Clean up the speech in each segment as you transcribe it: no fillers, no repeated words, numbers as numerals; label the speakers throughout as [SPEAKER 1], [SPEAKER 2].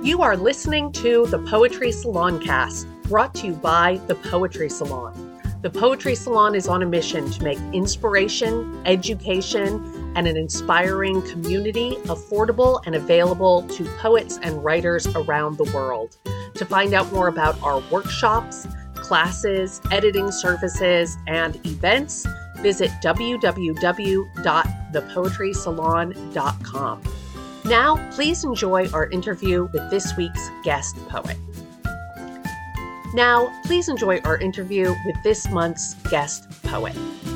[SPEAKER 1] You are listening to the Poetry Salon Cast, brought to you by the Poetry Salon. The Poetry Salon is on a mission to make inspiration, education, and an inspiring community affordable and available to poets and writers around the world. To find out more about our workshops, classes, editing services, and events, visit www.thepoetrysalon.com. Now, please enjoy our interview with this week's guest poet. Now, please enjoy our interview with this month's guest poet.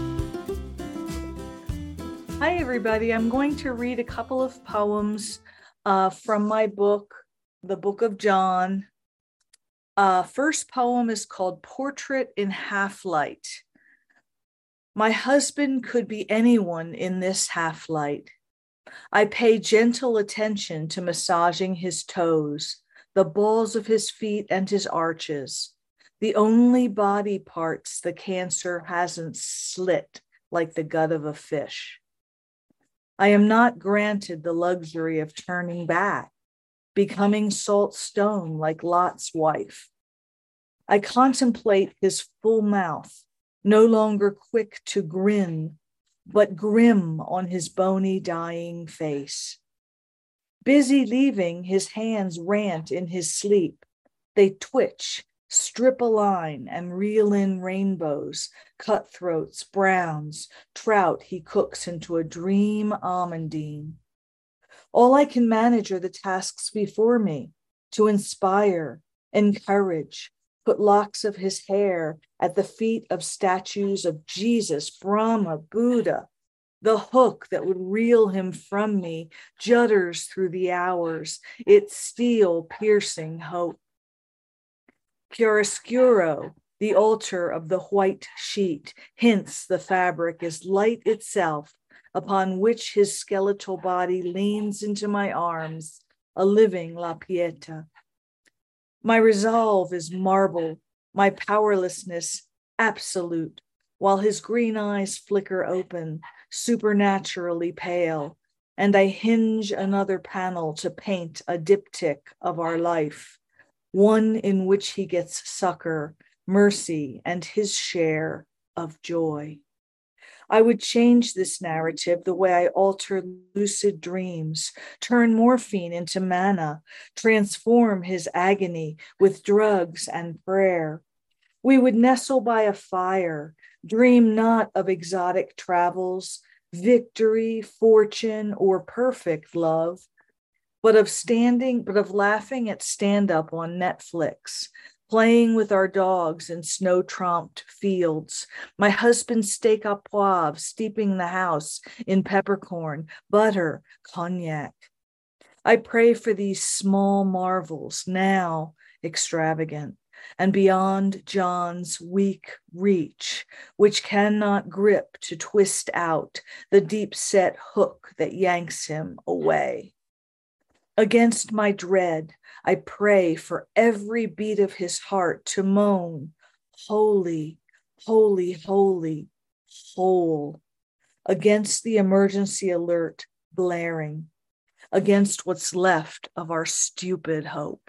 [SPEAKER 2] Hi, everybody. I'm going to read a couple of poems from my book, The Book of John. First poem is called Portrait in Half Light. My husband could be anyone in this half light. I pay gentle attention to massaging his toes, the balls of his feet and his arches, the only body parts the cancer hasn't slit like the gut of a fish. I am not granted the luxury of turning back, becoming salt stone like Lot's wife. I contemplate his full mouth, no longer quick to grin, but grim on his bony, dying face. Busy leaving, his hands rant in his sleep. They twitch, strip a line, and reel in rainbows, cutthroats, browns, trout he cooks into a dream almondine. All I can manage are the tasks before me, to inspire, encourage, put locks of his hair at the feet of statues of Jesus, Brahma, Buddha. The hook that would reel him from me judders through the hours, its steel-piercing hope. Chiaroscuro, the altar of the white sheet, hints the fabric is light itself, upon which his skeletal body leans into my arms, a living La Pieta. My resolve is marble, my powerlessness absolute, while his green eyes flicker open, supernaturally pale, and I hinge another panel to paint a diptych of our life, one in which he gets succor, mercy, and his share of joy. I would change this narrative the way I alter lucid dreams, turn morphine into manna, transform his agony with drugs and prayer. We would nestle by a fire, dream not of exotic travels, victory, fortune, or perfect love, but of laughing at stand-up on Netflix, playing with our dogs in snow-tromped fields, my husband's steak à poivre steeping the house in peppercorn, butter, cognac. I pray for these small marvels, now extravagant, and beyond John's weak reach, which cannot grip to twist out the deep-set hook that yanks him away. Against my dread, I pray for every beat of his heart to moan, holy, holy, holy, whole, against the emergency alert blaring, against what's left of our stupid hope.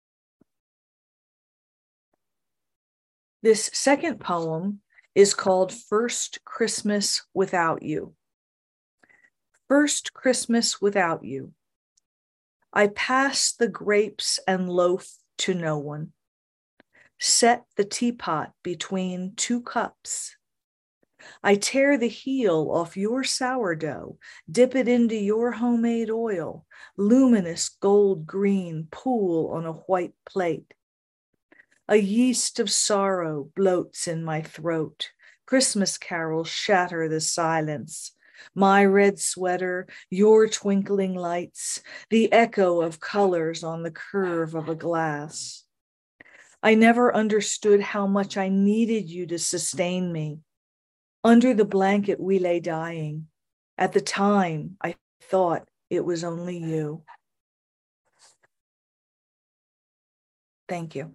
[SPEAKER 2] This second poem is called First Christmas Without You. First Christmas without you. I pass the grapes and loaf to no one. Set the teapot between two cups. I tear the heel off your sourdough, dip it into your homemade oil, luminous gold green pool on a white plate. A yeast of sorrow bloats in my throat. Christmas carols shatter the silence. My red sweater, your twinkling lights, the echo of colors on the curve of a glass. I never understood how much I needed you to sustain me. Under the blanket we lay dying. At the time, I thought it was only you. Thank you.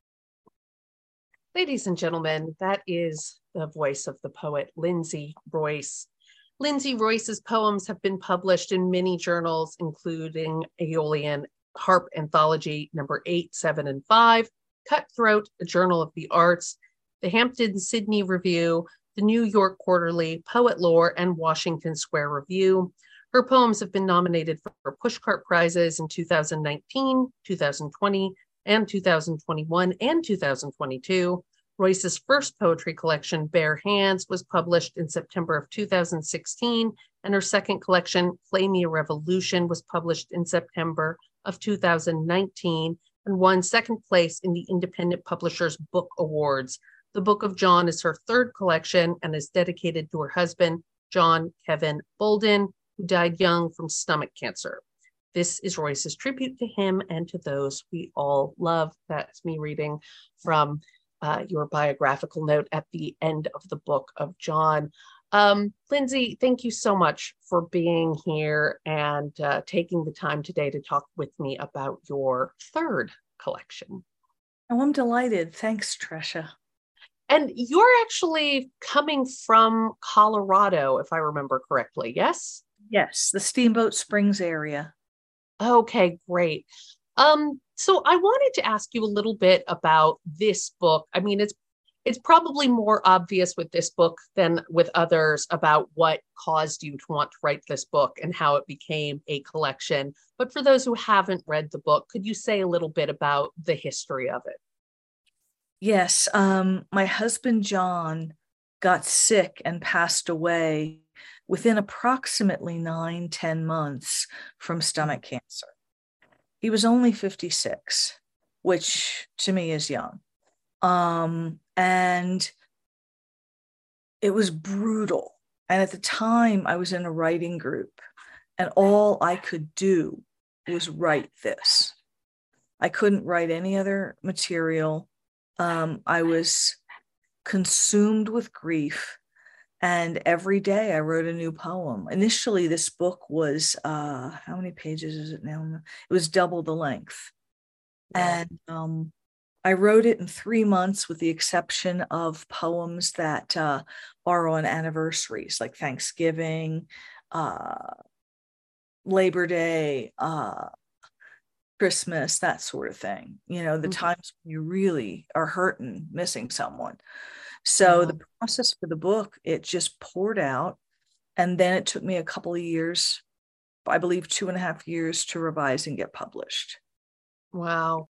[SPEAKER 1] Ladies and gentlemen, that is the voice of the poet Lindsay Royce. Lindsay Royce's poems have been published in many journals, including Aeolian Harp Anthology number 8, 7, and 5, Cutthroat, a Journal of the Arts, the Hampton Sydney Review, the New York Quarterly, Poet Lore, and Washington Square Review. Her poems have been nominated for Pushcart Prizes in 2019, 2020, and 2021 and 2022. Royce's first poetry collection, Bare Hands, was published in September of 2016, and her second collection, Play Me a Revolution, was published in September of 2019 and won second place in the Independent Publishers Book Awards. The Book of John is her third collection and is dedicated to her husband, John Kevin Bolden, who died young from stomach cancer. This is Royce's tribute to him and to those we all love. That's me reading from your biographical note at the end of the Book of John. Lindsay, thank you so much for being here and taking the time today to talk with me about your third collection.
[SPEAKER 2] Oh, I'm delighted. Thanks, Tresha.
[SPEAKER 1] And you're actually coming from Colorado, if I remember correctly, yes?
[SPEAKER 2] Yes, the Steamboat Springs area.
[SPEAKER 1] Okay, great. So I wanted to ask you a little bit about this book. I mean, it's probably more obvious with this book than with others about what caused you to want to write this book and how it became a collection. But for those who haven't read the book, could you say a little bit about the history of it?
[SPEAKER 2] Yes, my husband, John, got sick and passed away within approximately 9-10 months from stomach cancer. He was only 56, which to me is young. And it was brutal. And at the time I was in a writing group and all I could do was write this. I couldn't write any other material. I was consumed with grief. And every day I wrote a new poem. Initially, this book was, how many pages is it now? It was double the length. Wow. And I wrote it in 3 months with the exception of poems that are on anniversaries like Thanksgiving, Labor Day, Christmas, that sort of thing. You know, the times when you really are hurting, missing someone. So the process for the book, it just poured out. And then it took me a couple of years, I believe 2.5 years to revise and get published.
[SPEAKER 1] Wow.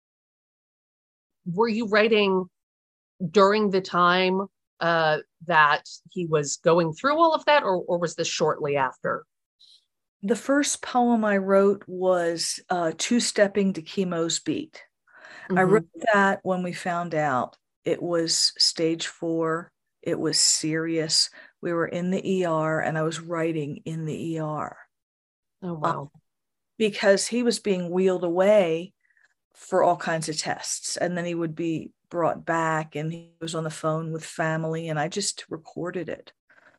[SPEAKER 1] Were you writing during the time that he was going through all of that, or was this shortly after?
[SPEAKER 2] The first poem I wrote was Two-Stepping to Chemo's Beat. I wrote that when we found out it was stage 4. It was serious. We were in the ER and I was writing in the ER.
[SPEAKER 1] Oh, wow.
[SPEAKER 2] Because he was being wheeled away for all kinds of tests. And then he would be brought back and he was on the phone with family and I just recorded it.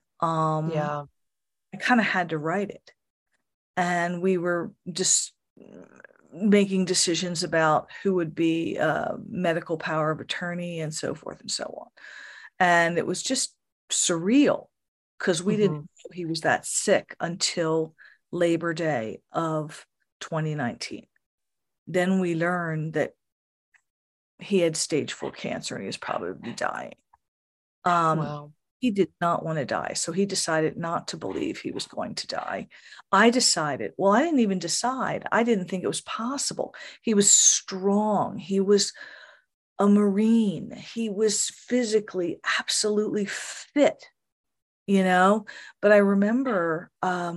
[SPEAKER 2] I kind of had to write it. And we were just making decisions about who would be medical power of attorney and so forth and so on. And it was just surreal because we didn't know he was that sick until Labor Day of 2019. Then we learned that he had stage 4 cancer and he was probably dying.
[SPEAKER 1] Wow.
[SPEAKER 2] He did not want to die. So he decided not to believe he was going to die. I decided, well, I didn't even decide. I didn't think it was possible. He was strong. He was a Marine. He was physically absolutely fit, you know, but I remember,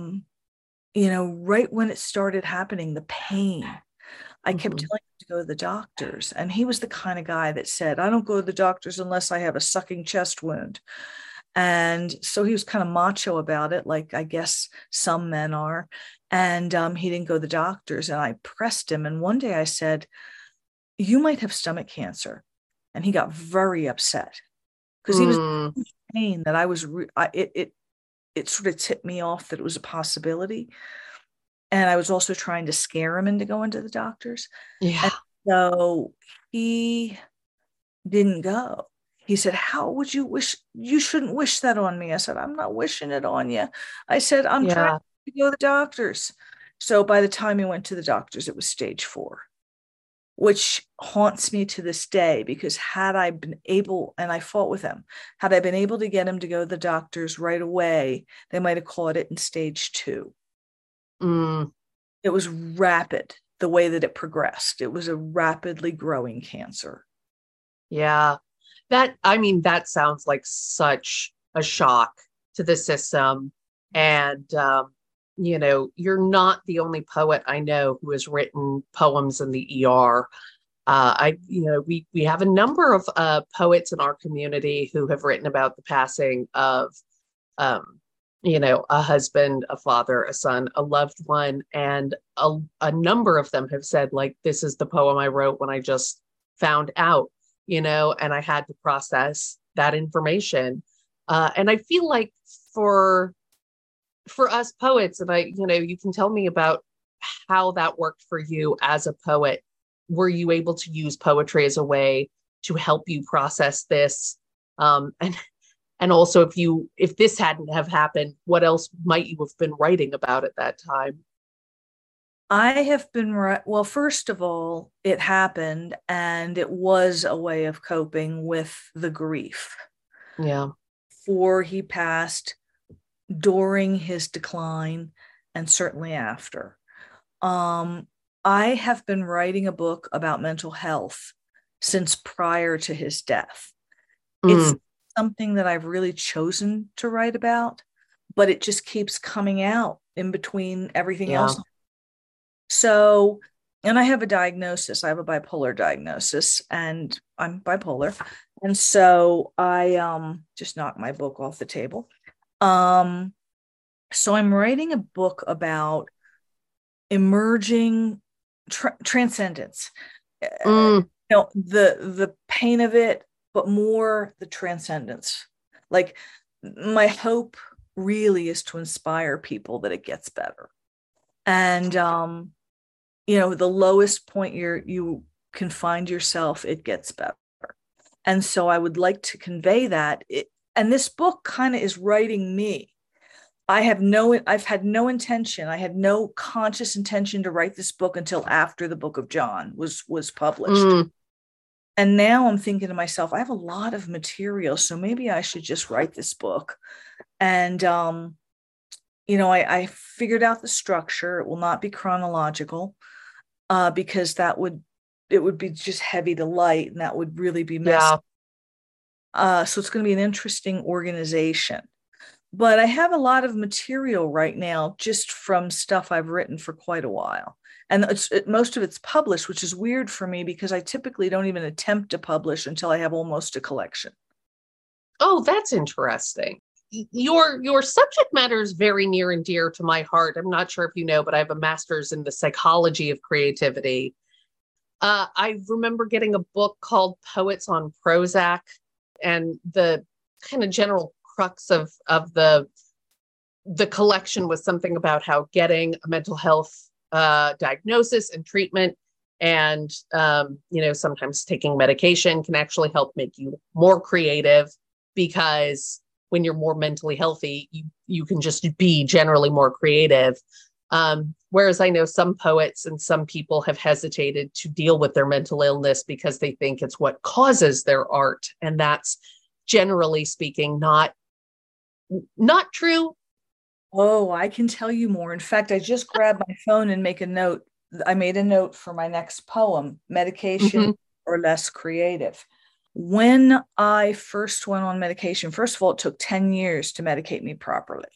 [SPEAKER 2] you know, right when it started happening, the pain, I kept telling him to go to the doctors. And he was the kind of guy that said, I don't go to the doctors unless I have a sucking chest wound. And so he was kind of macho about it, like I guess some men are. And he didn't go to the doctors. And I pressed him. And one day I said, you might have stomach cancer. And he got very upset because he was in pain that I was, it sort of tipped me off that it was a possibility. And I was also trying to scare him into going to the doctors.
[SPEAKER 1] Yeah.
[SPEAKER 2] And so he didn't go. He said, how would you wish? You shouldn't wish that on me. I said, I'm not wishing it on you. I said, I'm trying to go to the doctors. So by the time he went to the doctors, it was stage 4, which haunts me to this day, because had I been able, and I fought with him, had I been able to get him to go to the doctors right away, they might have caught it in stage 2.
[SPEAKER 1] Mm,
[SPEAKER 2] It was rapid, the way that it progressed. It was a rapidly growing cancer.
[SPEAKER 1] yeah. That sounds like such a shock to the system. And, you're not the only poet I know who has written poems in the ER. We have a number of poets in our community who have written about the passing of, um, a husband, a father, a son, a loved one, and a number of them have said, like, this is the poem I wrote when I just found out, and I had to process that information. And I feel like for us poets, and you can tell me about how that worked for you as a poet. Were you able to use poetry as a way to help you process this? And also, if this hadn't have happened, what else might you have been writing about at that time?
[SPEAKER 2] I have been, well, first of all, it happened, and it was a way of coping with the grief.
[SPEAKER 1] Yeah.
[SPEAKER 2] Before he passed, during his decline, and certainly after. I have been writing a book about mental health since prior to his death. It's something that I've really chosen to write about, but it just keeps coming out in between everything else. So, and I have a diagnosis. I have a bipolar diagnosis, and I'm bipolar. And so I just knocked my book off the table. So I'm writing a book about emerging transcendence. The pain of it, but more the transcendence. Like, my hope really is to inspire people that it gets better. And the lowest point you can find yourself, it gets better. And so I would like to convey that. And this book kind of is writing me. I've had no intention. I had no conscious intention to write this book until after the Book of John was published. And now I'm thinking to myself, I have a lot of material, so maybe I should just write this book. And, I figured out the structure. It will not be chronological, because it would be just heavy to light, and that would really be messy. So it's going to be an interesting organization. But I have a lot of material right now just from stuff I've written for quite a while. And most of it's published, which is weird for me because I typically don't even attempt to publish until I have almost a collection.
[SPEAKER 1] Oh, that's interesting. Your subject matter is very near and dear to my heart. I'm not sure if you know, but I have a master's in the psychology of creativity. I remember getting a book called Poets on Prozac, and the kind of general crux of the collection was something about how getting a mental health diagnosis and treatment, and sometimes taking medication can actually help make you more creative, because when you're more mentally healthy, you can just be generally more creative. Whereas I know some poets and some people have hesitated to deal with their mental illness because they think it's what causes their art, and that's, generally speaking, not true.
[SPEAKER 2] Oh, I can tell you more. In fact, I just grabbed my phone and make a note. I made a note for my next poem, Medication or Less Creative. When I first went on medication, first of all, it took 10 years to medicate me properly.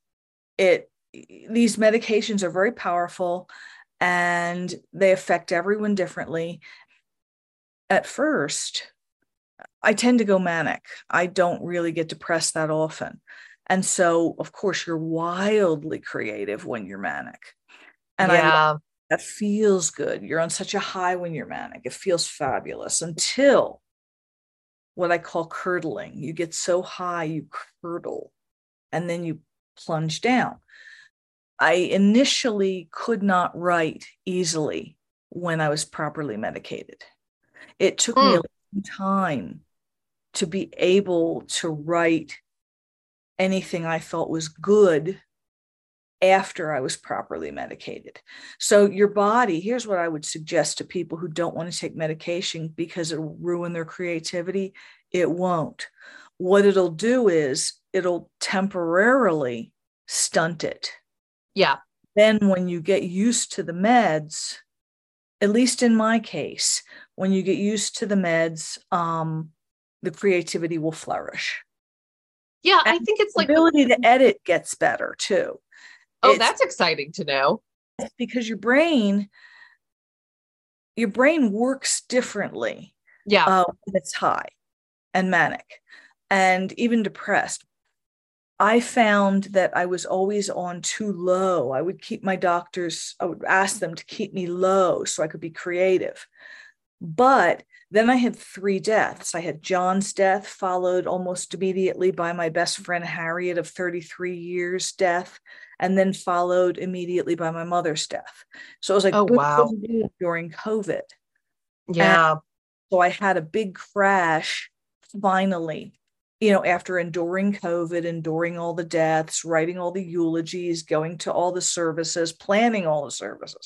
[SPEAKER 2] These medications are very powerful, and they affect everyone differently. At first, I tend to go manic. I don't really get depressed that often. And so, of course, you're wildly creative when you're manic. And that feels good. You're on such a high when you're manic. It feels fabulous until what I call curdling. You get so high, you curdle, and then you plunge down. I initially could not write easily when I was properly medicated. It took me a long time to be able to write anything I thought was good after I was properly medicated. So your body, here's what I would suggest to people who don't want to take medication because it'll ruin their creativity. It won't. What it'll do is it'll temporarily stunt it.
[SPEAKER 1] Yeah.
[SPEAKER 2] Then when you get used to the meds, at least in my case, when you get used to the meds, the creativity will flourish.
[SPEAKER 1] Yeah,
[SPEAKER 2] And
[SPEAKER 1] I think it's
[SPEAKER 2] the
[SPEAKER 1] like,
[SPEAKER 2] ability to edit gets better too.
[SPEAKER 1] oh, that's exciting to know.
[SPEAKER 2] Because your brain works differently
[SPEAKER 1] Yeah.
[SPEAKER 2] when it's high and manic and even depressed. I found that I was always on too low. I would ask them to keep me low so I could be creative. But then I had 3 deaths. I had John's death, followed almost immediately by my best friend Harriet of 33 years death, and then followed immediately by my mother's death. So it was like,
[SPEAKER 1] Oh,
[SPEAKER 2] boom,
[SPEAKER 1] wow.
[SPEAKER 2] boom, boom, during COVID.
[SPEAKER 1] Yeah.
[SPEAKER 2] And so I had a big crash finally, after enduring COVID, enduring all the deaths, writing all the eulogies, going to all the services, planning all the services.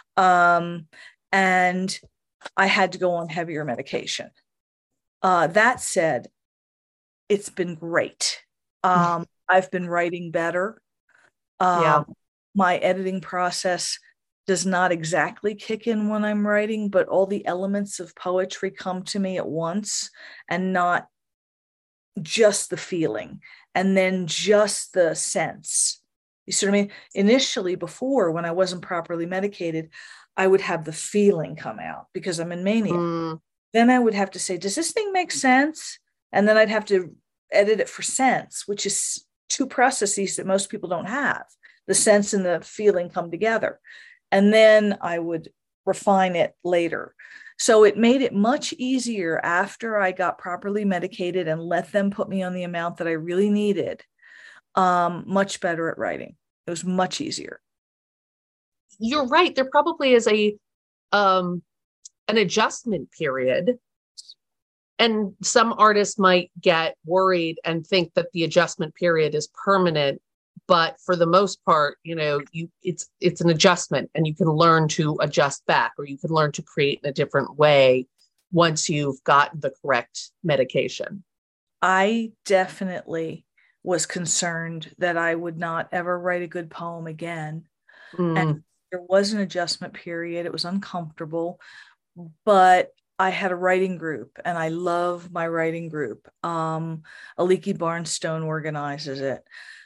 [SPEAKER 2] And I had to go on heavier medication. That said, it's been great. I've been writing better.
[SPEAKER 1] Yeah.
[SPEAKER 2] My editing process does not exactly kick in when I'm writing, but all the elements of poetry come to me at once, and not just the feeling and then just the sense. You see what I mean? Initially, before, when I wasn't properly medicated, I would have the feeling come out because I'm in mania. Then I would have to say, does this thing make sense? And then I'd have to edit it for sense, which is 2 processes that most people don't have. The sense and the feeling come together. And then I would refine it later. So it made it much easier after I got properly medicated and let them put me on the amount that I really needed. Much better at writing. It was much easier.
[SPEAKER 1] You're right. There probably is an adjustment period. And some artists might get worried and think that the adjustment period is permanent. But for the most part, it's an adjustment, and you can learn to adjust back, or you can learn to create in a different way once you've gotten the correct medication.
[SPEAKER 2] I definitely was concerned that I would not ever write a good poem again. And there was an adjustment period. It was uncomfortable, but I had a writing group, and I love my writing group. Aliki Barnstone organizes it.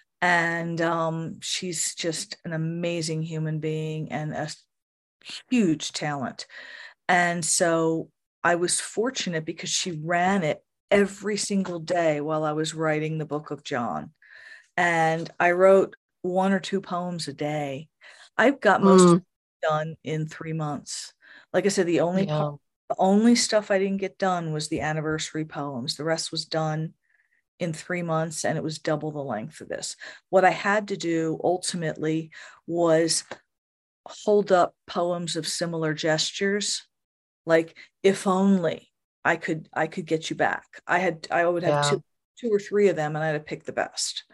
[SPEAKER 2] And she's just an amazing human being and a huge talent. And so I was fortunate because she ran it every single day while I was writing the Book of John. And I wrote 1 or 2 poems a day. I've got most of it done in 3 months. Like I said, the only stuff I didn't get done was the anniversary poems. The rest was done in 3 months, and it was double the length of this. What I had to do ultimately was hold up poems of similar gestures, like if only I could get you back. I would have two or three of them, and I had to pick the best.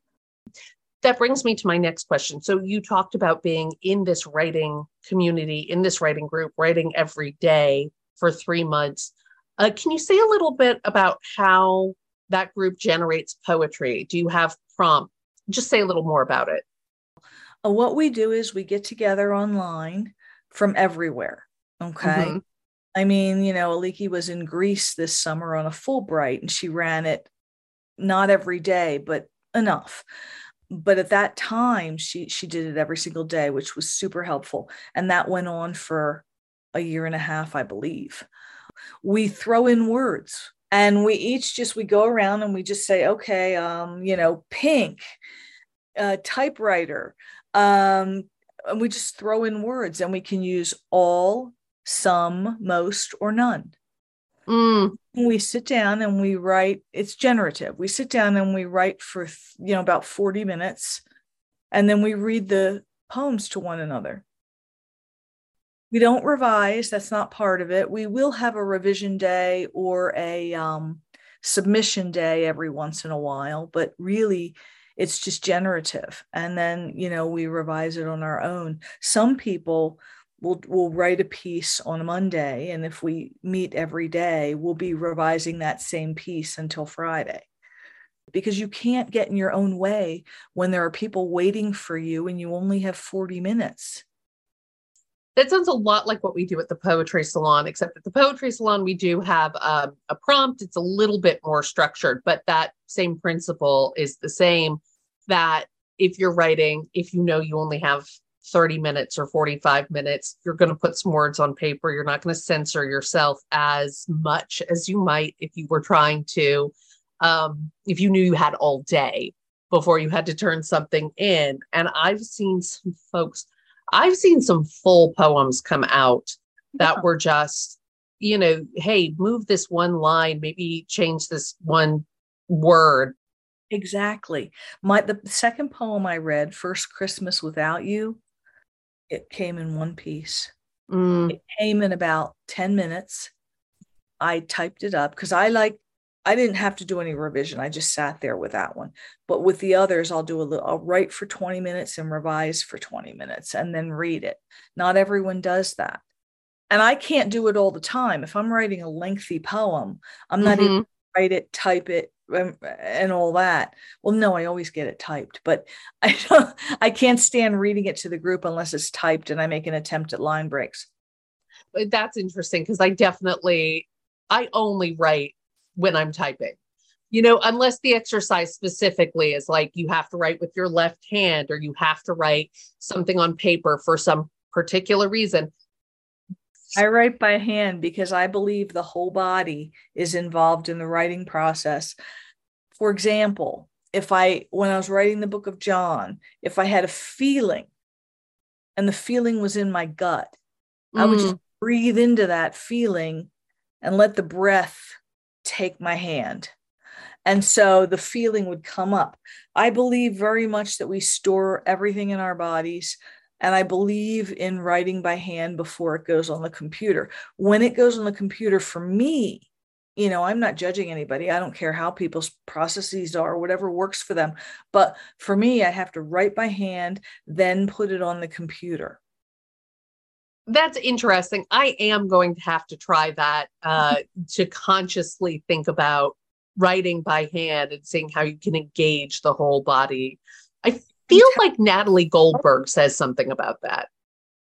[SPEAKER 1] That brings me to my next question. So you talked about being in this writing community, in this writing group, writing every day for 3 months. Can you say a little bit about how that group generates poetry? Do you have prompt? Just say a little more about it.
[SPEAKER 2] What we do is we get together online from everywhere. Okay. I mean, Aliki was in Greece this summer on a Fulbright, and she ran it not every day, but enough. But at that time, she did it every single day, which was super helpful. And that went on for a year and a half, I believe. We throw in words. And we go around and we just say, okay, pink, typewriter. And we just throw in words, and we can use all, some, most, or none. We sit down and we write. It's generative. We sit down and we write for, about 40 minutes. And then we read the poems to one another. We don't revise. That's not part of it. We will have a revision day or a submission day every once in a while, but really It's just generative. And then, we revise it on our own. Some people will write a piece on a Monday, and if we meet every day, we'll be revising that same piece until Friday. Because you can't get in your own way when there are people waiting for you and you only have 40 minutes.
[SPEAKER 1] That sounds a lot like what we do at the Poetry Salon, except at the Poetry Salon, we do have a prompt. It's a little bit more structured, but that same principle is the same, that if you're writing, if you only have 30 minutes or 45 minutes, you're going to put some words on paper. You're not going to censor yourself as much as you might if you were trying to, if you knew you had all day before you had to turn something in. And I've seen some full poems come out that were just, hey, move this one line, maybe change this one word.
[SPEAKER 2] Exactly. The second poem I read, First Christmas Without You, it came in one piece. It came in about 10 minutes. I typed it up because I didn't have to do any revision. I just sat there with that one. But with the others, I'll write for 20 minutes and revise for 20 minutes and then read it. Not everyone does that. And I can't do it all the time. If I'm writing a lengthy poem, I'm not able to write it, type it, and all that. Well, no, I always get it typed, but I can't stand reading it to the group unless it's typed and I make an attempt at line breaks.
[SPEAKER 1] That's interesting because I only write when I'm typing, unless the exercise specifically is like you have to write with your left hand or you have to write something on paper for some particular reason.
[SPEAKER 2] I write by hand because I believe the whole body is involved in the writing process. For example, when I was writing the book of John, if I had a feeling and the feeling was in my gut, I would just breathe into that feeling and let the breath take my hand. And so the feeling would come up. I believe very much that we store everything in our bodies. And I believe in writing by hand before it goes on the computer. When it goes on the computer, for me, I'm not judging anybody. I don't care how people's processes are, whatever works for them. But for me, I have to write by hand, then put it on the computer.
[SPEAKER 1] That's interesting. I am going to have to try that to consciously think about writing by hand and seeing how you can engage the whole body. I feel like Natalie Goldberg says something about that.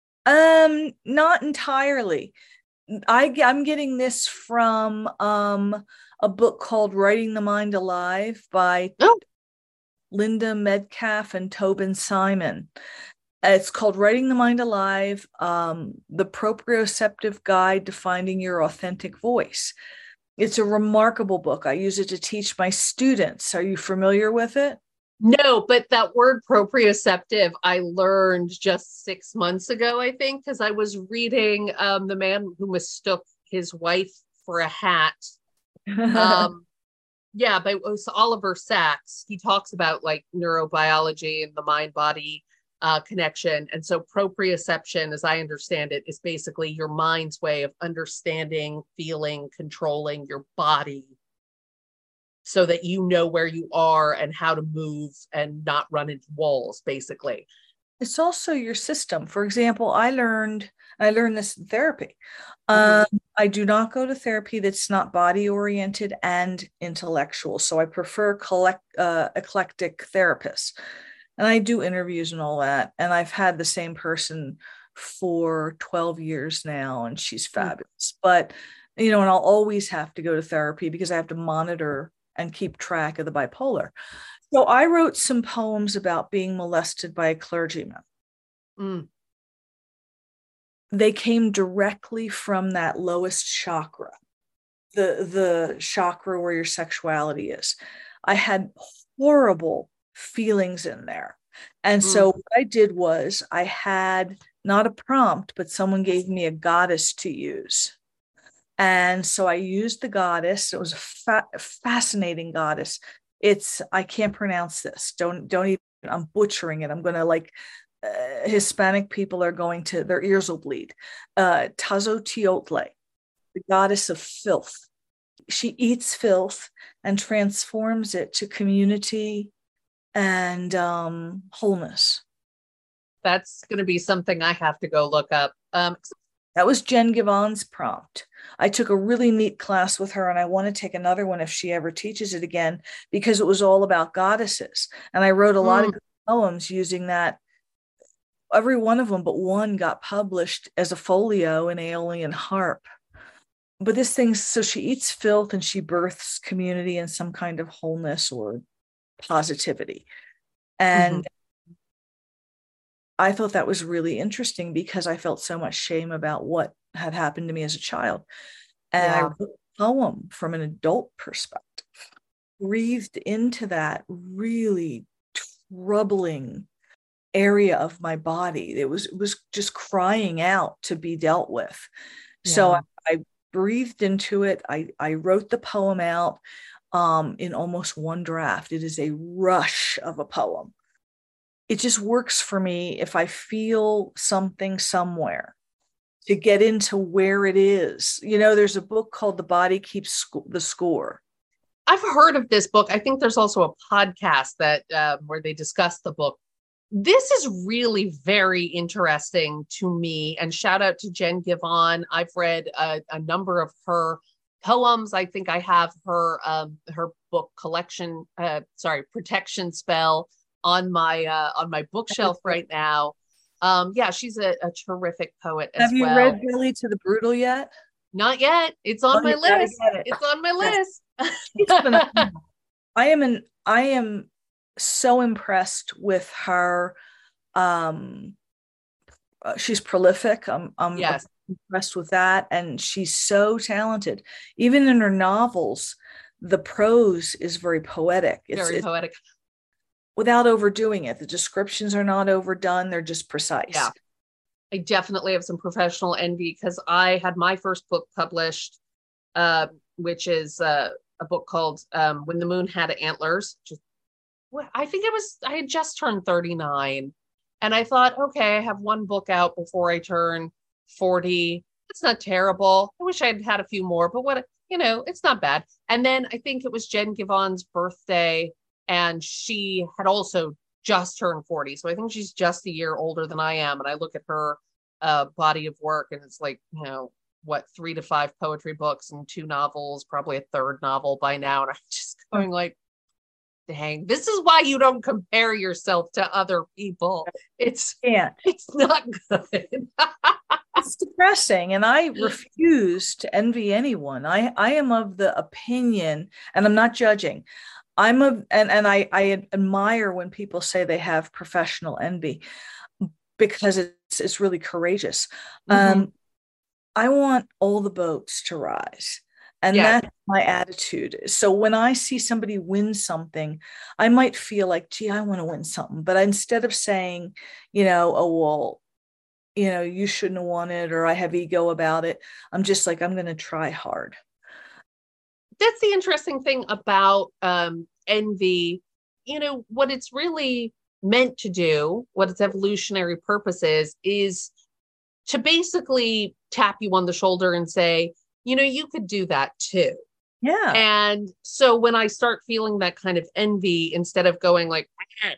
[SPEAKER 2] Not entirely. I'm getting this from a book called Writing the Mind Alive by Linda Metcalf and Tobin Simon. It's called Writing the Mind Alive, the Proprioceptive Guide to Finding Your Authentic Voice. It's a remarkable book. I use it to teach my students. Are you familiar with it?
[SPEAKER 1] No, but that word proprioceptive, I learned just 6 months ago, I think, because I was reading The Man Who Mistook His Wife for a Hat. Yeah, by Oliver Sacks. He talks about like neurobiology and the mind-body connection. And so proprioception, as I understand it, is basically your mind's way of understanding, feeling, controlling your body so that you know where you are and how to move and not run into walls, basically.
[SPEAKER 2] It's also your system. For example, I learned this in therapy. I do not go to therapy that's not body oriented and intellectual. So I prefer eclectic therapists. And I do interviews and all that. And I've had the same person for 12 years now, and she's fabulous. But, and I'll always have to go to therapy because I have to monitor and keep track of the bipolar. So I wrote some poems about being molested by a clergyman. They came directly from that lowest chakra, the chakra where your sexuality is. I had horrible feelings in there. And so what I did was I had not a prompt, but someone gave me a goddess to use. And so I used the goddess. It was a fascinating goddess. I can't pronounce this. Don't even, I'm butchering it. I'm going to Hispanic people are going to, their ears will bleed. Tazotiotle, the goddess of filth. She eats filth and transforms it to community and wholeness.
[SPEAKER 1] That's going to be something I have to go look up.
[SPEAKER 2] That was Jen Givon's prompt. I took a really neat class with her, and I want to take another one if she ever teaches it again, because it was all about goddesses. And I wrote a lot of poems using that. Every one of them but one got published as a folio in Aeolian Harp. But this thing, so she eats filth and she births community and some kind of wholeness or positivity. And I thought that was really interesting because I felt so much shame about what had happened to me as a child. And I wrote a poem from an adult perspective, breathed into that really troubling area of my body. It was just crying out to be dealt with. So I breathed into it. I wrote the poem out in almost one draft. It is a rush of a poem. It just works for me if I feel something somewhere to get into where it is. You know, there's a book called The Body Keeps the Score.
[SPEAKER 1] I've heard of this book. I think there's also a podcast that where they discuss the book. This is really very interesting to me. And shout out to Jen Givon. I've read a number of her poems. I think I have her book collection, Protection Spell, on my bookshelf right now. She's a terrific poet as well.
[SPEAKER 2] Have you read Billy to the Brutal yet?
[SPEAKER 1] Not yet. It's on my list. It's on my list.
[SPEAKER 2] I am so impressed with her. She's prolific. I'm impressed with that, and she's so talented. Even in her novels, the prose is very poetic. It's
[SPEAKER 1] poetic.
[SPEAKER 2] Without overdoing it. The descriptions are not overdone. They're just precise.
[SPEAKER 1] Yeah. I definitely have some professional envy because I had my first book published, which is a book called When the Moon Had Antlers. I had just turned 39. And I thought, okay, I have one book out before I turn 40. It's not terrible. I wish I'd had a few more, but it's not bad. And then I think it was Jen Givon's birthday, and she had also just turned 40. So I think she's just a year older than I am. And I look at her body of work, and it's like, 3 to 5 poetry books and 2 novels, probably a 3rd novel by now. And I'm just going like, dang, this is why you don't compare yourself to other people. It's not good.
[SPEAKER 2] It's depressing, and I refuse to envy anyone. I am of the opinion, and I'm not judging. I admire when people say they have professional envy because it's really courageous. I want all the boats to rise. And that's my attitude. So when I see somebody win something, I might feel like, gee, I want to win something. But instead of saying, you shouldn't have won it, or I have ego about it, I'm just like, I'm going to try hard.
[SPEAKER 1] That's the interesting thing about envy. What it's really meant to do, what its evolutionary purpose is to basically tap you on the shoulder and say, you could do that too.
[SPEAKER 2] Yeah.
[SPEAKER 1] And so when I start feeling that kind of envy, instead of going like,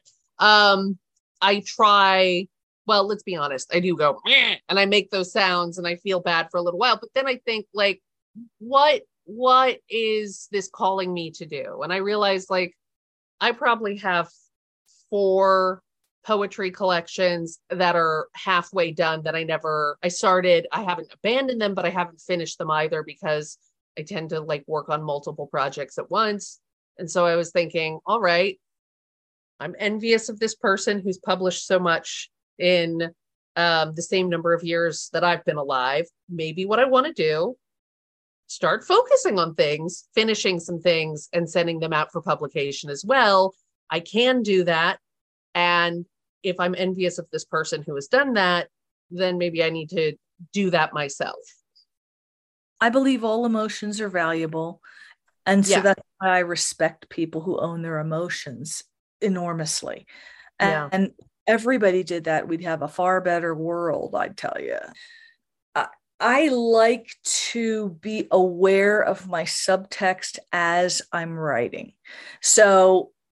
[SPEAKER 1] I try, well, let's be honest, I do go, and I make those sounds and I feel bad for a little while. But then I think like, what is this calling me to do? And I realize like, I probably have 4 poetry collections that are halfway done that I started. I haven't abandoned them, but I haven't finished them either because I tend to like work on multiple projects at once. And so I was thinking, all right, I'm envious of this person who's published so much in the same number of years that I've been alive. Maybe what I want to do, start focusing on things, finishing some things and sending them out for publication as well. I can do that. And if I'm envious of this person who has done that, then maybe I need to do that myself.
[SPEAKER 2] I believe all emotions are valuable. And so that's why I respect people who own their emotions enormously. And everybody did that, we'd have a far better world, I'd tell you. I like to be aware of my subtext as I'm writing. So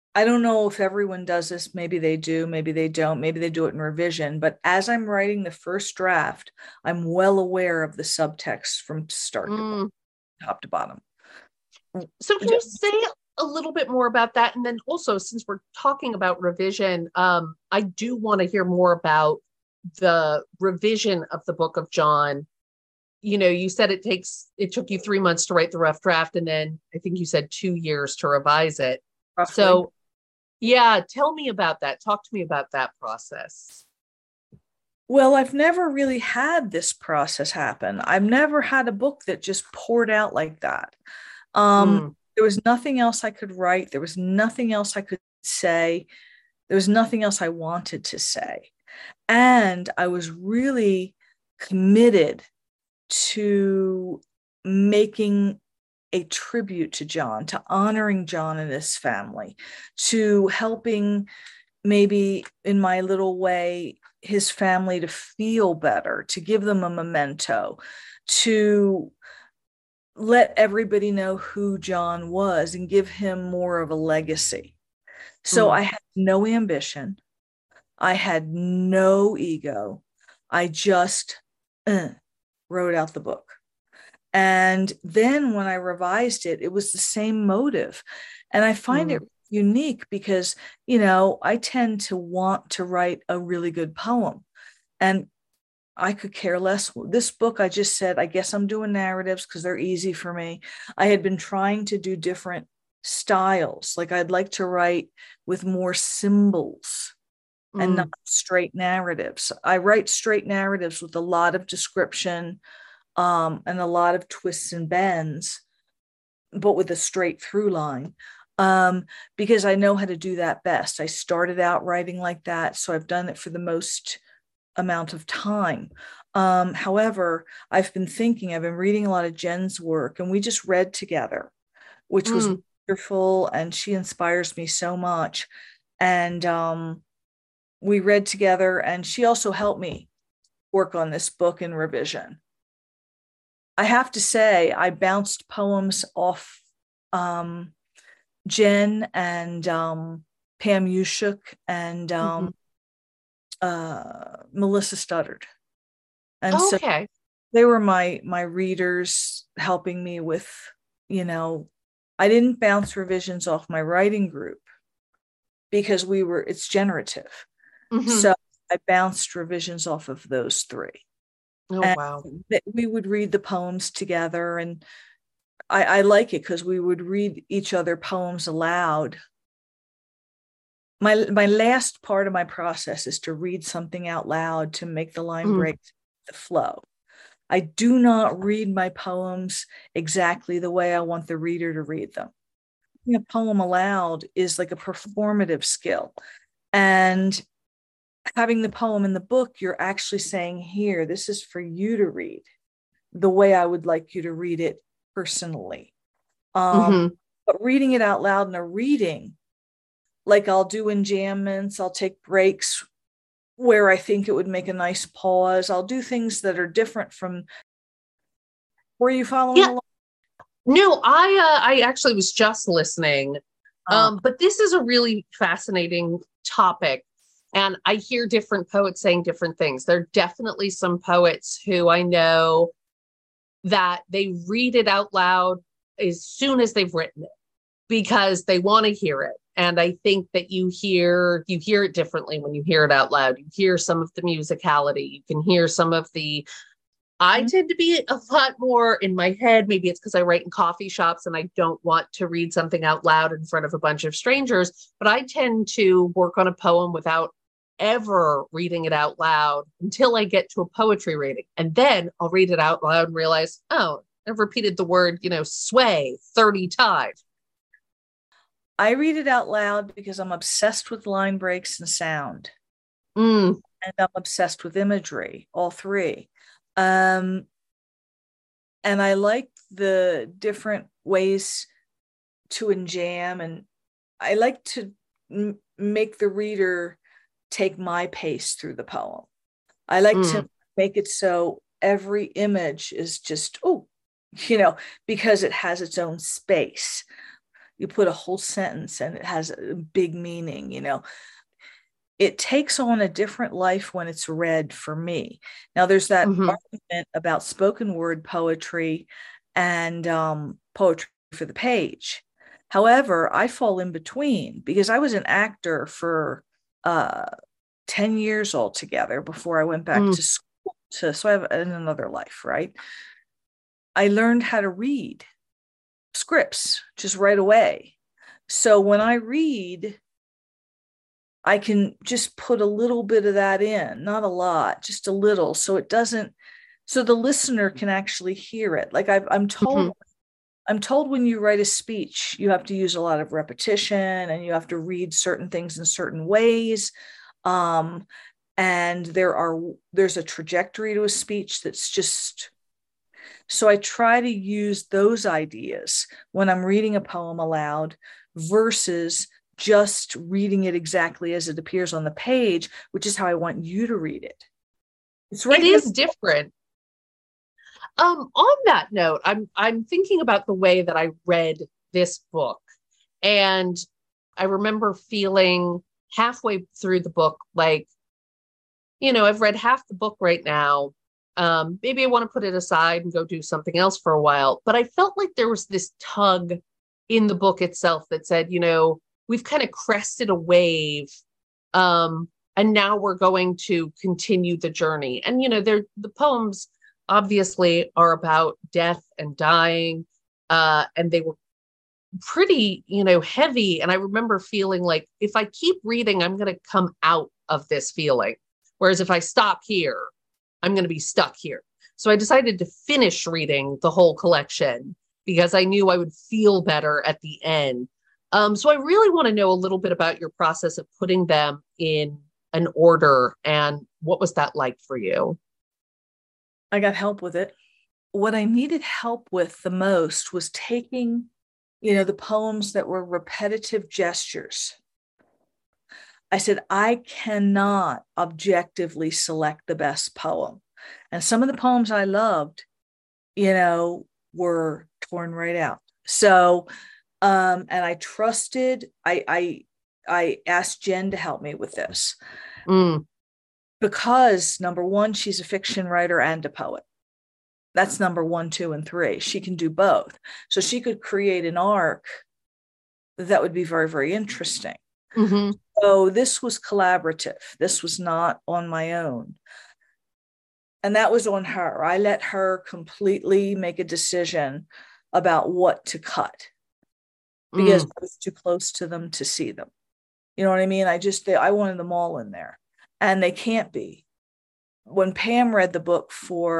[SPEAKER 2] I don't know if everyone does this. Maybe they do, maybe they don't, maybe they do it in revision. But as I'm writing the first draft, I'm well aware of the subtext from start to
[SPEAKER 1] Mm.
[SPEAKER 2] top to bottom.
[SPEAKER 1] So can you say a little bit more about that? And then also, since we're talking about revision, I do want to hear more about the revision of the Book of John. You know, you said it took you 3 months to write the rough draft, and then I think you said 2 years to revise it.
[SPEAKER 2] Roughly.
[SPEAKER 1] So yeah, tell me about that. Talk to me about that process.
[SPEAKER 2] Well, I've never really had this process happen. I've never had a book that just poured out like that. There was nothing else I could write. There was nothing else I could say. There was nothing else I wanted to say. And I was really committed to making a tribute to John, to honoring John and his family, to helping, maybe in my little way, his family to feel better, to give them a memento, to let everybody know who John was and give him more of a legacy. So I had no ambition. I had no ego. I just wrote out the book. And then when I revised it, it was the same motive. And I find it unique because, you know, I tend to want to write a really good poem. And I could care less. This book, I just said, I guess I'm doing narratives because they're easy for me. I had been trying to do different styles. Like I'd like to write with more symbols and not straight narratives. I write straight narratives with a lot of description and a lot of twists and bends, but with a straight through line. Because I know how to do that best. I started out writing like that, so I've done it for the most amount of time. However, I've been reading a lot of Jen's work, and we just read together, which was wonderful, and she inspires me so much. And we read together, and she also helped me work on this book in revision. I have to say, I bounced poems off Jen and Pam Yushuk and Melissa Studdard. And so they were my readers helping me with, you know, I didn't bounce revisions off my writing group because it's generative. So I bounced revisions off of those three.
[SPEAKER 1] Oh, and wow.
[SPEAKER 2] We would read the poems together, and I like it because we would read each other poems aloud. My last part of my process is to read something out loud to make the line break the flow. I do not read my poems exactly the way I want the reader to read them. Reading a poem aloud is like a performative skill. And having the poem in the book, you're actually saying, here, this is for you to read the way I would like you to read it personally. But reading it out loud in a reading, like I'll do enjambments, I'll take breaks where I think it would make a nice pause. I'll do things that are different from. Were you following along?
[SPEAKER 1] No, I actually was just listening. But this is a really fascinating topic. And I hear different poets saying different things. There are definitely some poets who I know that they read it out loud as soon as they've written it because they want to hear it. And I think that you hear it differently when you hear it out loud. You hear some of the musicality. You can hear some of the. I tend to be a lot more in my head. Maybe it's because I write in coffee shops and I don't want to read something out loud in front of a bunch of strangers. But I tend to work on a poem without ever reading it out loud until I get to a poetry reading. And then I'll read it out loud and realize, oh, I've repeated the word, sway 30 times.
[SPEAKER 2] I read it out loud because I'm obsessed with line breaks and sound. And I'm obsessed with imagery, all three. And I like the different ways to enjam, and I like to make the reader take my pace through the poem. I like to make it so every image is just, because it has its own space. you put a whole sentence and it has a big meaning, it takes on a different life when it's read for me. Now, there's that argument about spoken word poetry and poetry for the page. However, I fall in between because I was an actor for 10 years altogether before I went back to school. So I have another life, right? I learned how to read scripts just right away. So when I read, I can just put a little bit of that in, not a lot, just a little. So it doesn't, so the listener can actually hear it. Like I'm told when you write a speech, you have to use a lot of repetition and you have to read certain things in certain ways. And there's a trajectory to a speech that's just, so I try to use those ideas when I'm reading a poem aloud versus just reading it exactly as it appears on the page, which is how I want you to read it.
[SPEAKER 1] It is different. On that note, I'm thinking about the way that I read this book, and I remember feeling halfway through the book like, I've read half the book right now. Maybe I want to put it aside and go do something else for a while. But I felt like there was this tug in the book itself that said, we've kind of crested a wave, and now we're going to continue the journey. And, the poems obviously are about death and dying, and they were pretty, heavy. And I remember feeling like if I keep reading, I'm going to come out of this feeling. Whereas if I stop here, I'm going to be stuck here. So I decided to finish reading the whole collection because I knew I would feel better at the end. So I really want to know a little bit about your process of putting them in an order, and what was that like for you?
[SPEAKER 2] I got help with it. What I needed help with the most was taking, the poems that were repetitive gestures. I said, I cannot objectively select the best poem. And some of the poems I loved, were torn right out. So, and I trusted, I asked Jen to help me with this. Because number one, she's a fiction writer and a poet. That's number 1, 2, and 3. She can do both. So she could create an arc that would be very, very interesting. So this was collaborative. This was not on my own. And that was on her. I let her completely make a decision about what to cut because I was too close to them to see them. You know what I mean? I wanted them all in there, and they can't be. When Pam read the book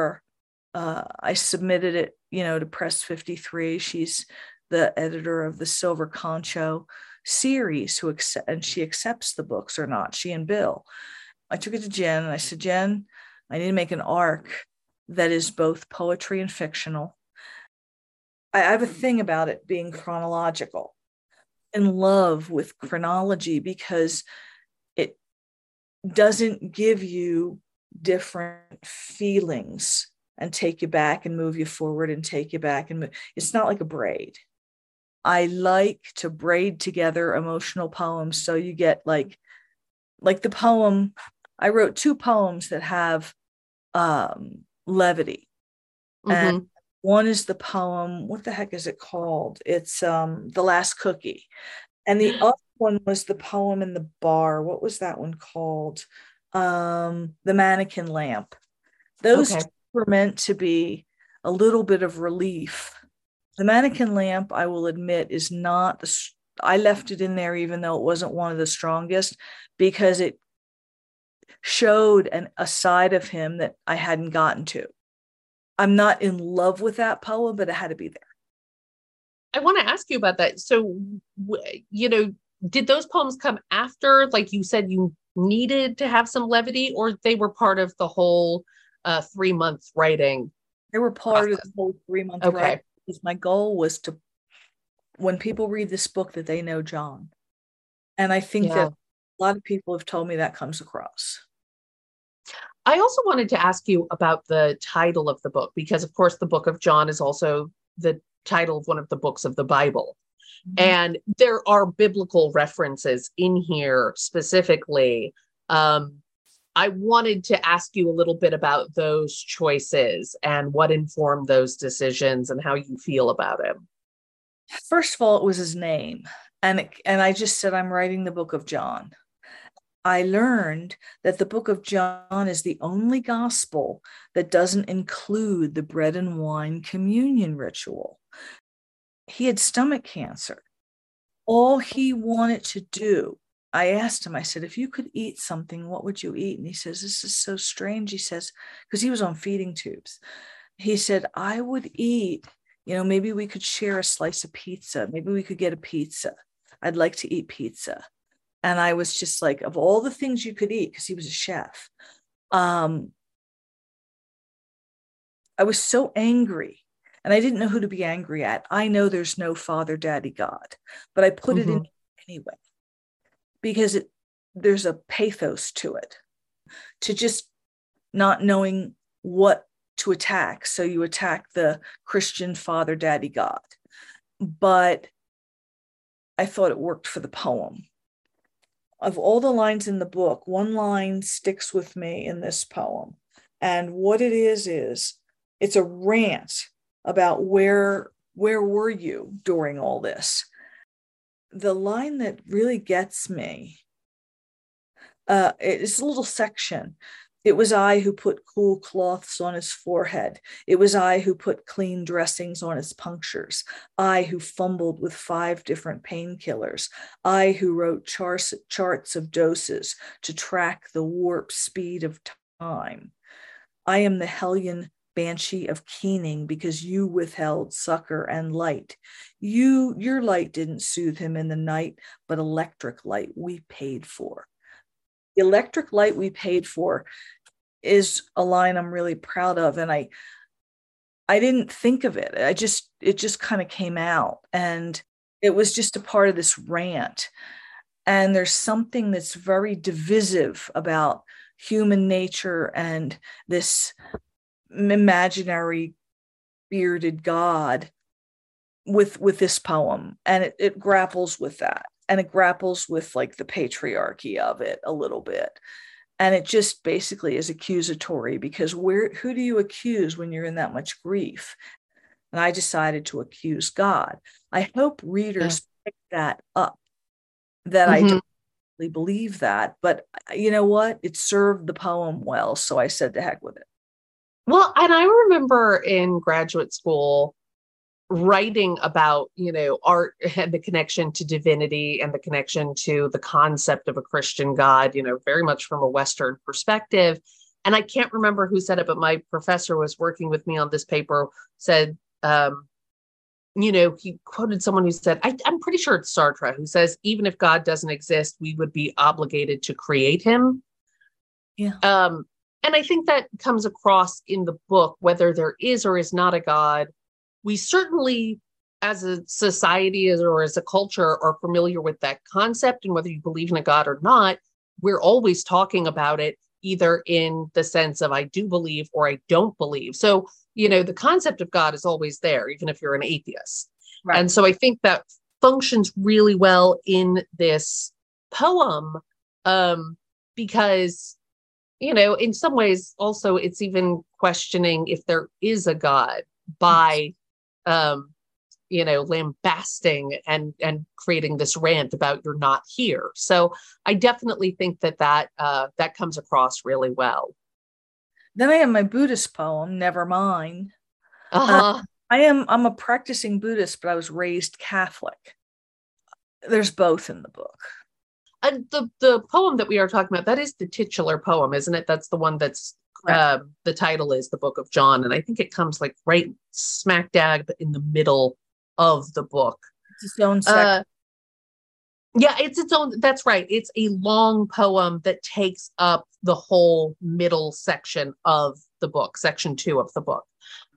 [SPEAKER 2] I submitted it, to Press 53. She's the editor of the Silver Concho series and she accepts the books or not, she and Bill. I took it to Jen and I said, Jen, I need to make an arc that is both poetry and fictional. I have a thing about it being chronological. In love with chronology because it doesn't give you different feelings and take you back and move you forward and take you back and move. It's not like a braid. I like to braid together emotional poems. So you get like the poem, I wrote 2 poems that have levity. And one is the poem, what the heck is it called? It's The Last Cookie. And the other one was the poem in the bar. What was that one called? The Mannequin Lamp. Those were meant to be a little bit of relief. The Mannequin Lamp, I will admit, is not I left it in there even though it wasn't one of the strongest because it showed a side of him that I hadn't gotten to. I'm not in love with that poem, but it had to be there.
[SPEAKER 1] I want to ask you about that. So, did those poems come after, like you said, you needed to have some levity, or they were part of the whole 3-month writing?
[SPEAKER 2] They were part of the whole 3-month writing. Because my goal was to, when people read this book, that they know John. And I think that a lot of people have told me that comes across.
[SPEAKER 1] I also wanted to ask you about the title of the book, because of course the Book of John is also the title of one of the books of the Bible. And there are biblical references in here specifically. I wanted to ask you a little bit about those choices and what informed those decisions and how you feel about him.
[SPEAKER 2] First of all, it was his name. And I just said, I'm writing the book of John. I learned that the book of John is the only gospel that doesn't include the bread and wine communion ritual. He had stomach cancer. All he wanted to do, I asked him, I said, if you could eat something, what would you eat? And he says, this is so strange. He says, because he was on feeding tubes. He said, I would eat, maybe we could share a slice of pizza. Maybe we could get a pizza. I'd like to eat pizza. And I was just like, of all the things you could eat, because he was a chef, I was so angry. And I didn't know who to be angry at. I know there's no Father, Daddy, God, but I put it in anyway, because there's a pathos to it, to just not knowing what to attack. So you attack the Christian Father, Daddy, God. But I thought it worked for the poem. Of all the lines in the book, one line sticks with me in this poem. And what it is it's a rant about where were you during all this? The line that really gets me, it's a little section. It was I who put cool cloths on his forehead. It was I who put clean dressings on his punctures. I who fumbled with 5 different painkillers. I who wrote charts of doses to track the warp speed of time. I am the hellion banshee of keening because you withheld succor and light. Your light didn't soothe him in the night, but electric light we paid for. The electric light we paid for is a line I'm really proud of. And I didn't think of it. It just kind of came out, and it was just a part of this rant. And there's something that's very divisive about human nature and this imaginary bearded God with this poem. And it grapples with that. And it grapples with like the patriarchy of it a little bit. And it just basically is accusatory, because who do you accuse when you're in that much grief? And I decided to accuse God. I hope readers pick that up, that I don't really believe that. But you know what? It served the poem well. So I said, to heck with it.
[SPEAKER 1] Well, and I remember in graduate school writing about, art and the connection to divinity and the connection to the concept of a Christian God, very much from a Western perspective. And I can't remember who said it, but my professor was working with me on this paper, said, he quoted someone who said, I'm pretty sure it's Sartre, who says, even if God doesn't exist, we would be obligated to create him.
[SPEAKER 2] Yeah.
[SPEAKER 1] And I think that comes across in the book, whether there is or is not a God. We certainly, as a society or as a culture, are familiar with that concept. And whether you believe in a God or not, we're always talking about it, either in the sense of I do believe or I don't believe. So, the concept of God is always there, even if you're an atheist. Right. And so I think that functions really well in this poem, because, in some ways also it's even questioning if there is a God by lambasting and creating this rant about you're not here. So I definitely think that comes across really well.
[SPEAKER 2] Then I have my Buddhist poem, Never Mind. I'm a practicing Buddhist, but I was raised Catholic. There's both in the book.
[SPEAKER 1] And the poem that we are talking about, that is the titular poem, isn't it? That's the one that's the title is the Book of John. And I think it comes like right smack dab in the middle of the book.
[SPEAKER 2] It's its own section.
[SPEAKER 1] Yeah, it's its own. That's right. It's a long poem that takes up the whole middle section of the book, section 2 of the book.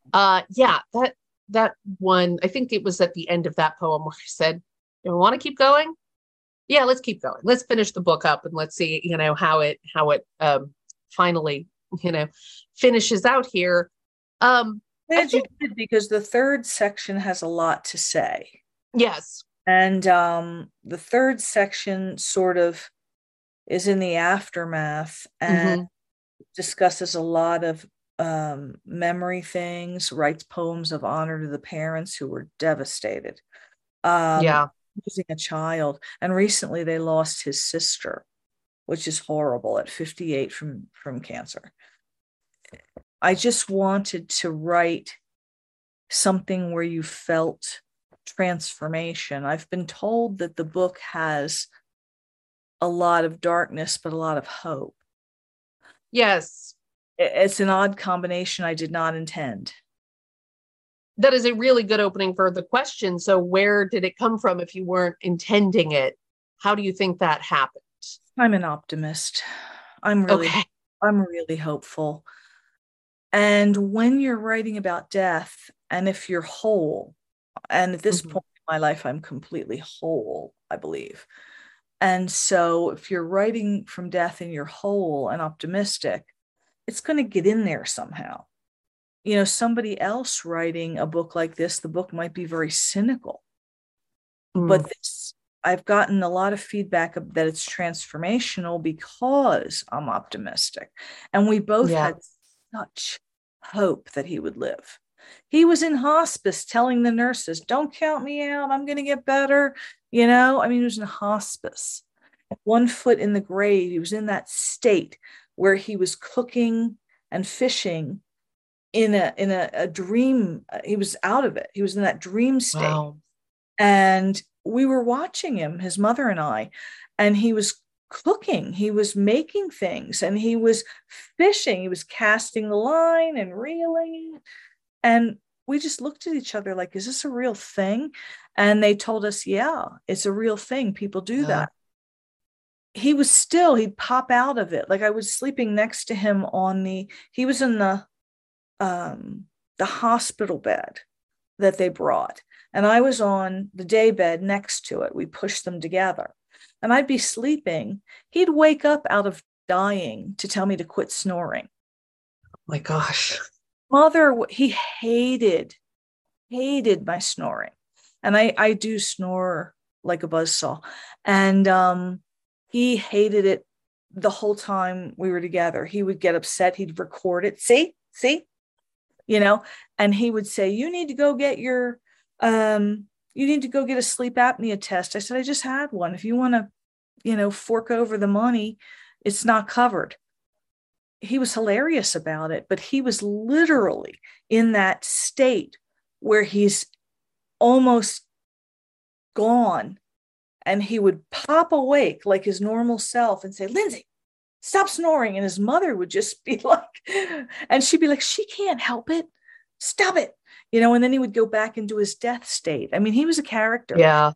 [SPEAKER 1] That one, I think it was at the end of that poem where he said, "You want to keep going? Yeah, let's keep going. Let's finish the book up and let's see, how it finally, finishes out here."
[SPEAKER 2] You did, because the third section has a lot to say.
[SPEAKER 1] Yes.
[SPEAKER 2] And the third section sort of is in the aftermath and
[SPEAKER 1] Hmm.
[SPEAKER 2] discusses a lot of memory things, writes poems of honor to the parents who were devastated, um,
[SPEAKER 1] Yeah.
[SPEAKER 2] losing a child. And recently they lost his sister, which is horrible, at 58 from cancer. I just wanted to write something where you felt transformation. I've been told that the book has a lot of darkness, but a lot of hope.
[SPEAKER 1] Yes.
[SPEAKER 2] It's an odd combination I did not intend.
[SPEAKER 1] That is a really good opening for the question. So, where did it come from if you weren't intending it? How do you think that happened?
[SPEAKER 2] I'm an optimist. I'm really,
[SPEAKER 1] Okay.
[SPEAKER 2] I'm really hopeful. And when you're writing about death, and if you're whole, and at this
[SPEAKER 1] Hmm.
[SPEAKER 2] point in my life, I'm completely whole, I believe. And so if you're writing from death and you're whole and optimistic, it's going to get in there somehow. You know, somebody else writing a book like this, the book might be very cynical,
[SPEAKER 1] Mm.
[SPEAKER 2] but this, I've gotten a lot of feedback that it's transformational because I'm optimistic. And we both
[SPEAKER 1] Yeah.
[SPEAKER 2] had such hope that he would live. He was in hospice telling the nurses, don't count me out. I'm going to get better. You know, I mean, he was in hospice, 1 foot in the grave. He was in that state where he was cooking and fishing in a dream. He was out of it. He was in that dream state.
[SPEAKER 1] Wow.
[SPEAKER 2] And we were watching him, his mother and I, and he was cooking, he was making things, and he was fishing, he was casting the line and reeling. And we just looked at each other like, is this a real thing? And they told us, yeah, it's a real thing. People do
[SPEAKER 1] Yeah.
[SPEAKER 2] that. He'd pop out of it. Like I was sleeping next to him he was in the hospital bed that they brought. And I was on the day bed next to it. We pushed them together. And I'd be sleeping. He'd wake up out of dying to tell me to quit snoring.
[SPEAKER 1] My gosh.
[SPEAKER 2] He hated my snoring. And I do snore like a buzzsaw. And he hated it the whole time we were together. He would get upset. He'd record it. See, you know, and he would say, you need to go get a sleep apnea test. I said, I just had one. If you want to, fork over the money, it's not covered. He was hilarious about it, but he was literally in that state where he's almost gone, and he would pop awake like his normal self and say, Lindsay, stop snoring. And his mother would just be like, and she'd be like, she can't help it. Stop it. And then he would go back into his death state. I mean, he was a character.
[SPEAKER 1] Yeah.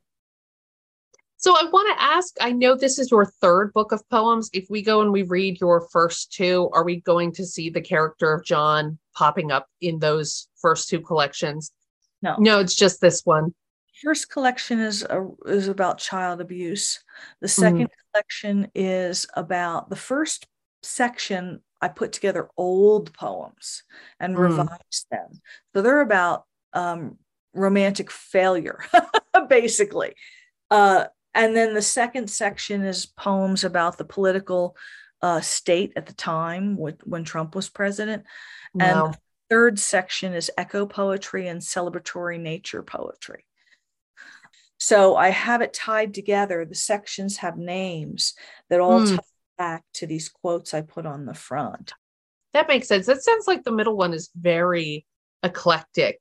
[SPEAKER 1] So I want to ask, I know this is your third book of poems. If we go and we read your first two, are we going to see the character of John popping up in those first two collections?
[SPEAKER 2] No.
[SPEAKER 1] No, it's just this one.
[SPEAKER 2] First collection is about child abuse. The second collection is about the first section. I put together old poems and revised them. So they're about romantic failure, basically. And then the second section is poems about the political state at the time when Trump was president.
[SPEAKER 1] Wow.
[SPEAKER 2] And the third section is echo poetry and celebratory nature poetry. So I have it tied together. The sections have names that all tie back to these quotes I put on the front.
[SPEAKER 1] That makes sense. That sounds like the middle one is very eclectic.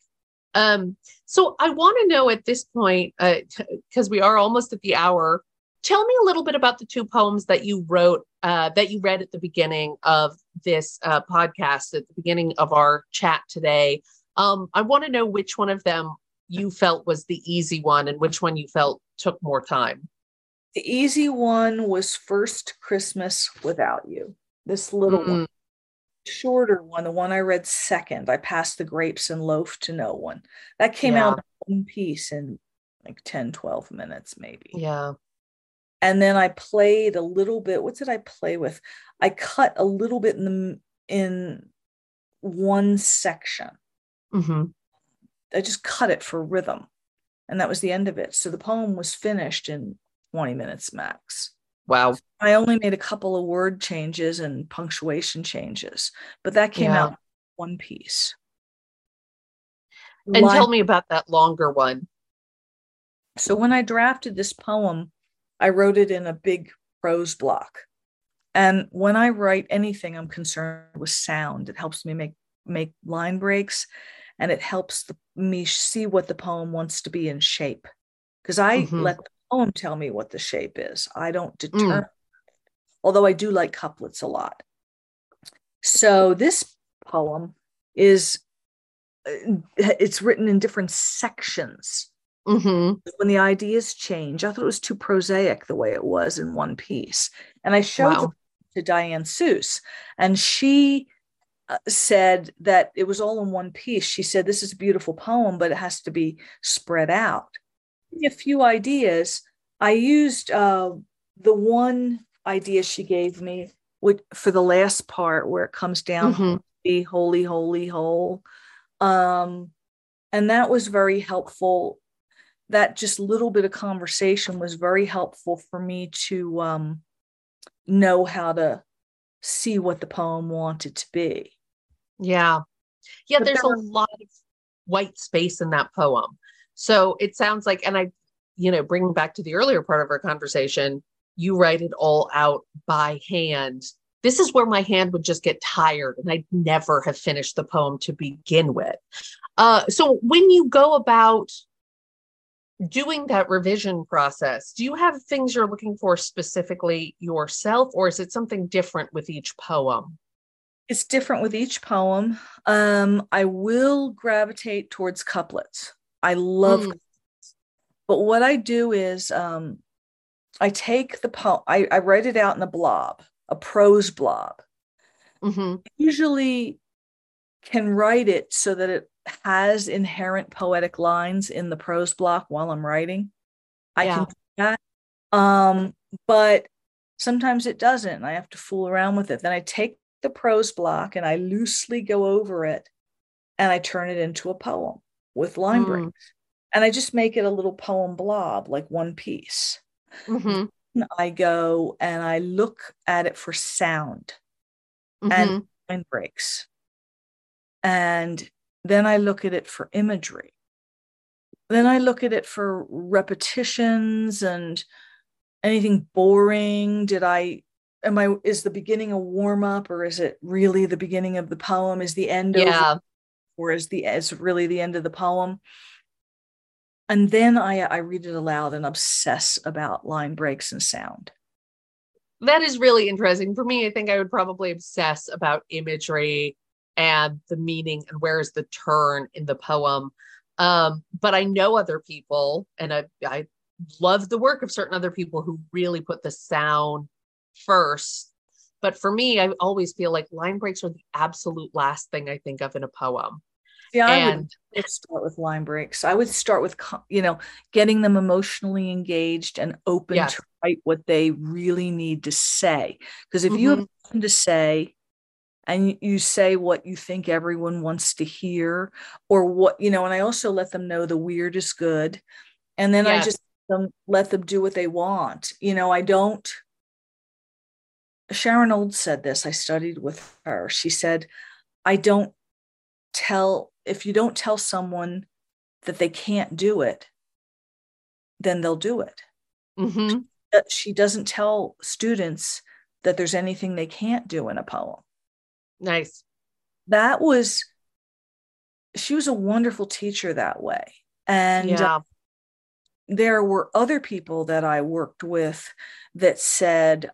[SPEAKER 1] So I want to know at this point, because we are almost at the hour, tell me a little bit about the two poems that you wrote, that you read at the beginning of this podcast, at the beginning of our chat today. I want to know which one of them you felt was the easy one and which one you felt took more time.
[SPEAKER 2] The easy one was First Christmas Without You, this little one. Shorter one, the one I read second, I passed the grapes and loaf to no one. That came out in one piece in like 10, 12 minutes, maybe.
[SPEAKER 1] Yeah.
[SPEAKER 2] And then I played a little bit. What did I play with? I cut a little bit in one section. I just cut it for rhythm. And that was the end of it. So the poem was finished in 20 minutes max.
[SPEAKER 1] Wow.
[SPEAKER 2] I only made a couple of word changes and punctuation changes, but that came out in one piece.
[SPEAKER 1] And tell me about that longer one.
[SPEAKER 2] So when I drafted this poem, I wrote it in a big prose block. And when I write anything, I'm concerned with sound. It helps me make line breaks, and it helps me see what the poem wants to be in shape. Because I let the poem tell me what the shape is. I don't determine, although I do like couplets a lot. So this poem it's written in different sections. When the ideas change, I thought it was too prosaic the way it was in one piece. And I showed it to Diane Seuss, and she said that it was all in one piece. She said, this is a beautiful poem, but it has to be spread out. A few ideas. I used the one idea she gave me for the last part where it comes down, holy, holy, holy, whole. And that was very helpful. That just little bit of conversation was very helpful for me to know how to see what the poem wanted to be.
[SPEAKER 1] Yeah. But there's a lot of white space in that poem. So it sounds like, and bringing back to the earlier part of our conversation, you write it all out by hand. This is where my hand would just get tired and I'd never have finished the poem to begin with. So when you go about doing that revision process, do you have things you're looking for specifically yourself, or is it something different with each poem?
[SPEAKER 2] It's different with each poem. I will gravitate towards couplets. I love couplets. But what I do is I take the poem, I write it out in a blob, a prose blob. Usually can write it so that it has inherent poetic lines in the prose block while I'm writing. I can do that. But sometimes it doesn't, and I have to fool around with it. Then I take the prose block and I loosely go over it and I turn it into a poem with line breaks. And I just make it a little poem blob, like one piece. I go and I look at it for sound and line breaks. And then I look at it for imagery. Then I look at it for repetitions and anything boring. Is the beginning a warm up, or is it really the beginning of the poem? Is the end over, or is really the end of the poem? And then I read it aloud and obsess about line breaks and sound.
[SPEAKER 1] That is really interesting. For me, I think I would probably obsess about imagery and the meaning and where is the turn in the poem. But I know other people, and I love the work of certain other people who really put the sound first. But for me, I always feel like line breaks are the absolute last thing I think of in a poem.
[SPEAKER 2] Yeah, I would start with line breaks. I would start with, getting them emotionally engaged and open to write what they really need to say. Because if you have something to say and you say what you think everyone wants to hear, or what, and I also let them know the weird is good. And then I just let them do what they want. Sharon Olds said this. I studied with her. She said, if you don't tell someone that they can't do it, then they'll do it. She doesn't tell students that there's anything they can't do in a poem.
[SPEAKER 1] Nice.
[SPEAKER 2] She was a wonderful teacher that way. And there were other people that I worked with that said,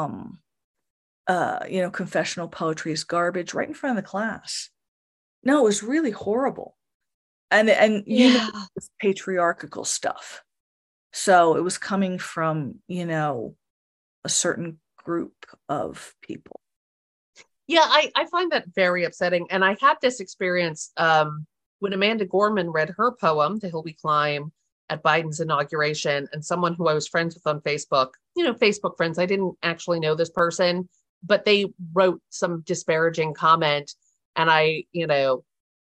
[SPEAKER 2] confessional poetry is garbage right in front of the class. No, it was really horrible. And it's patriarchal stuff. So it was coming from, a certain group of people.
[SPEAKER 1] Yeah, I find that very upsetting. And I had this experience when Amanda Gorman read her poem, The Hill We Climb, at Biden's inauguration, and someone who I was friends with on Facebook, Facebook friends, I didn't actually know this person, but they wrote some disparaging comment. And I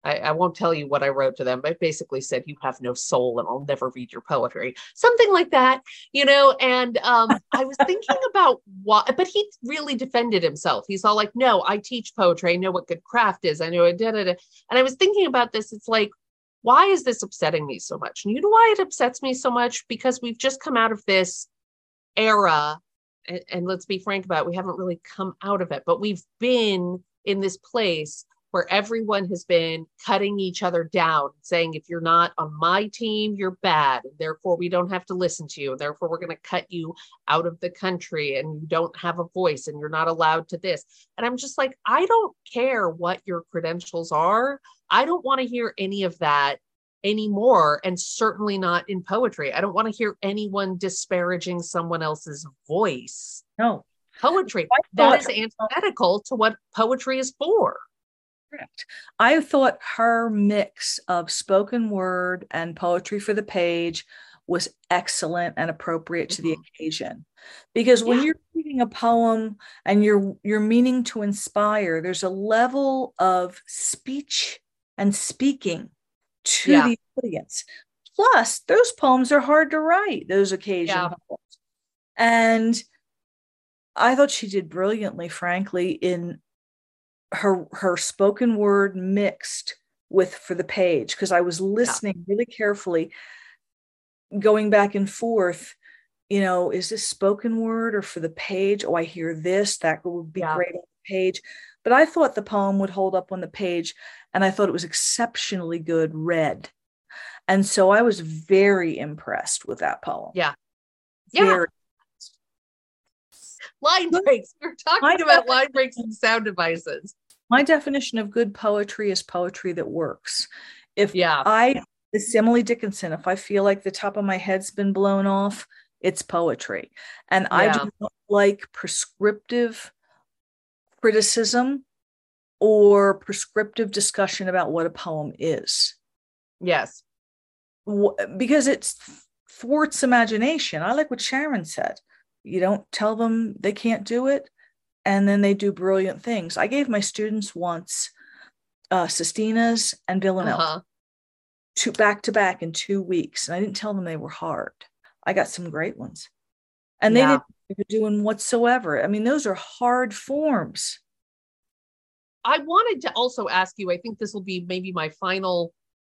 [SPEAKER 1] I won't tell you what I wrote to them, but I basically said, you have no soul and I'll never read your poetry. Something like that, and I was thinking about why, but he really defended himself. He's all like, no, I teach poetry. I know what good craft is. I know it. And I was thinking about this. It's like, why is this upsetting me so much? And you know why it upsets me so much? Because we've just come out of this era, and let's be frank about it, we haven't really come out of it, but we've been in this place where everyone has been cutting each other down, saying, if you're not on my team, you're bad. And therefore, we don't have to listen to you. And therefore, we're going to cut you out of the country and you don't have a voice and you're not allowed to this. And I'm just like, I don't care what your credentials are. I don't want to hear any of that anymore. And certainly not in poetry. I don't want to hear anyone disparaging someone else's voice.
[SPEAKER 2] No.
[SPEAKER 1] Poetry, that is antithetical to what poetry is for.
[SPEAKER 2] Correct. I thought her mix of spoken word and poetry for the page was excellent and appropriate to the occasion. Because when you're reading a poem and you're meaning to inspire, there's a level of speech and speaking to the audience. Plus, those poems are hard to write, those occasion poems. And I thought she did brilliantly, frankly, in her spoken word mixed with for the page, because I was listening really carefully, going back and forth, is this spoken word or for the page? Oh, I hear this, that would be great on the page. But I thought the poem would hold up on the page, and I thought it was exceptionally good read. And so I was very impressed with that poem. Very.
[SPEAKER 1] Line breaks. We're talking about line breaks and sound devices.
[SPEAKER 2] My definition of good poetry is poetry that works. It's Emily Dickinson. If I feel like the top of my head's been blown off, it's poetry. And I do not like prescriptive criticism or prescriptive discussion about what a poem is.
[SPEAKER 1] Yes.
[SPEAKER 2] Because it thwarts imagination. I like what Sharon said. You don't tell them they can't do it, and then they do brilliant things. I gave my students once Sestinas and Villanelle back to back in 2 weeks, and I didn't tell them they were hard. I got some great ones, and they didn't know doing whatsoever. I mean, those are hard forms.
[SPEAKER 1] I wanted to also ask you, I think this will be maybe my final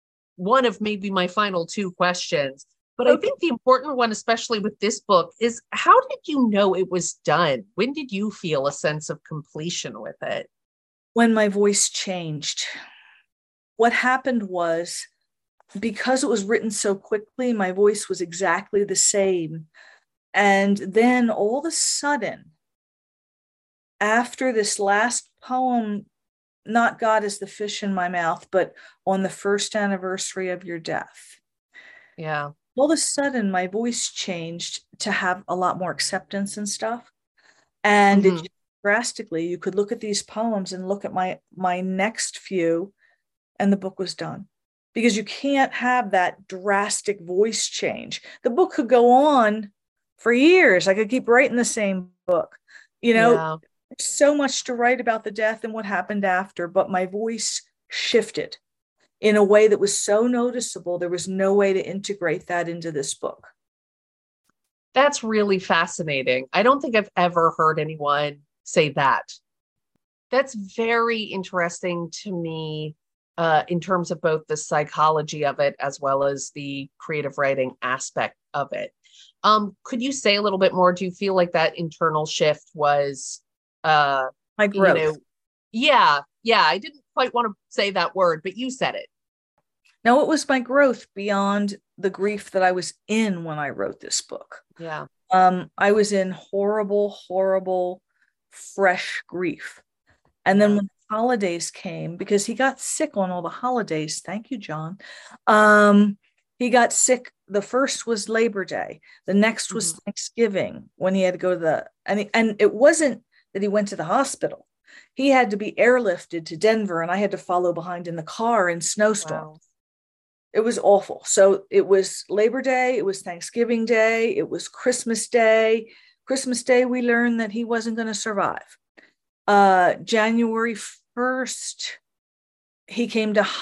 [SPEAKER 1] two questions. But I think the important one, especially with this book, is how did you know it was done? When did you feel a sense of completion with it?
[SPEAKER 2] When my voice changed. What happened was, because it was written so quickly, my voice was exactly the same. And then all of a sudden, after this last poem, not God is the fish in my mouth, but on the first anniversary of your death.
[SPEAKER 1] Yeah.
[SPEAKER 2] All of a sudden, my voice changed to have a lot more acceptance and stuff. And it drastically, you could look at these poems and look at my next few, and the book was done. Because you can't have that drastic voice change. The book could go on for years. I could keep writing the same book. There's so much to write about the death and what happened after, but my voice shifted in a way that was so noticeable, there was no way to integrate that into this book.
[SPEAKER 1] That's really fascinating. I don't think I've ever heard anyone say that. That's very interesting to me in terms of both the psychology of it as well as the creative writing aspect of it. Could you say a little bit more? Do you feel like that internal shift was
[SPEAKER 2] my growth?
[SPEAKER 1] I didn't quite want to say that word, but you said it.
[SPEAKER 2] No, it was my growth beyond the grief that I was in when I wrote this book.
[SPEAKER 1] Yeah.
[SPEAKER 2] I was in horrible, fresh grief. And then when the holidays came, because he got sick on all the holidays. Thank you, John. He got sick. The first was Labor Day. The next was Thanksgiving, when he had to go to and it wasn't that he went to the hospital. He had to be airlifted to Denver, and I had to follow behind in the car in snowstorms. Wow. It was awful. So it was Labor Day, it was Thanksgiving Day, it was Christmas Day. Christmas Day, we learned that he wasn't going to survive. January 1st, he came to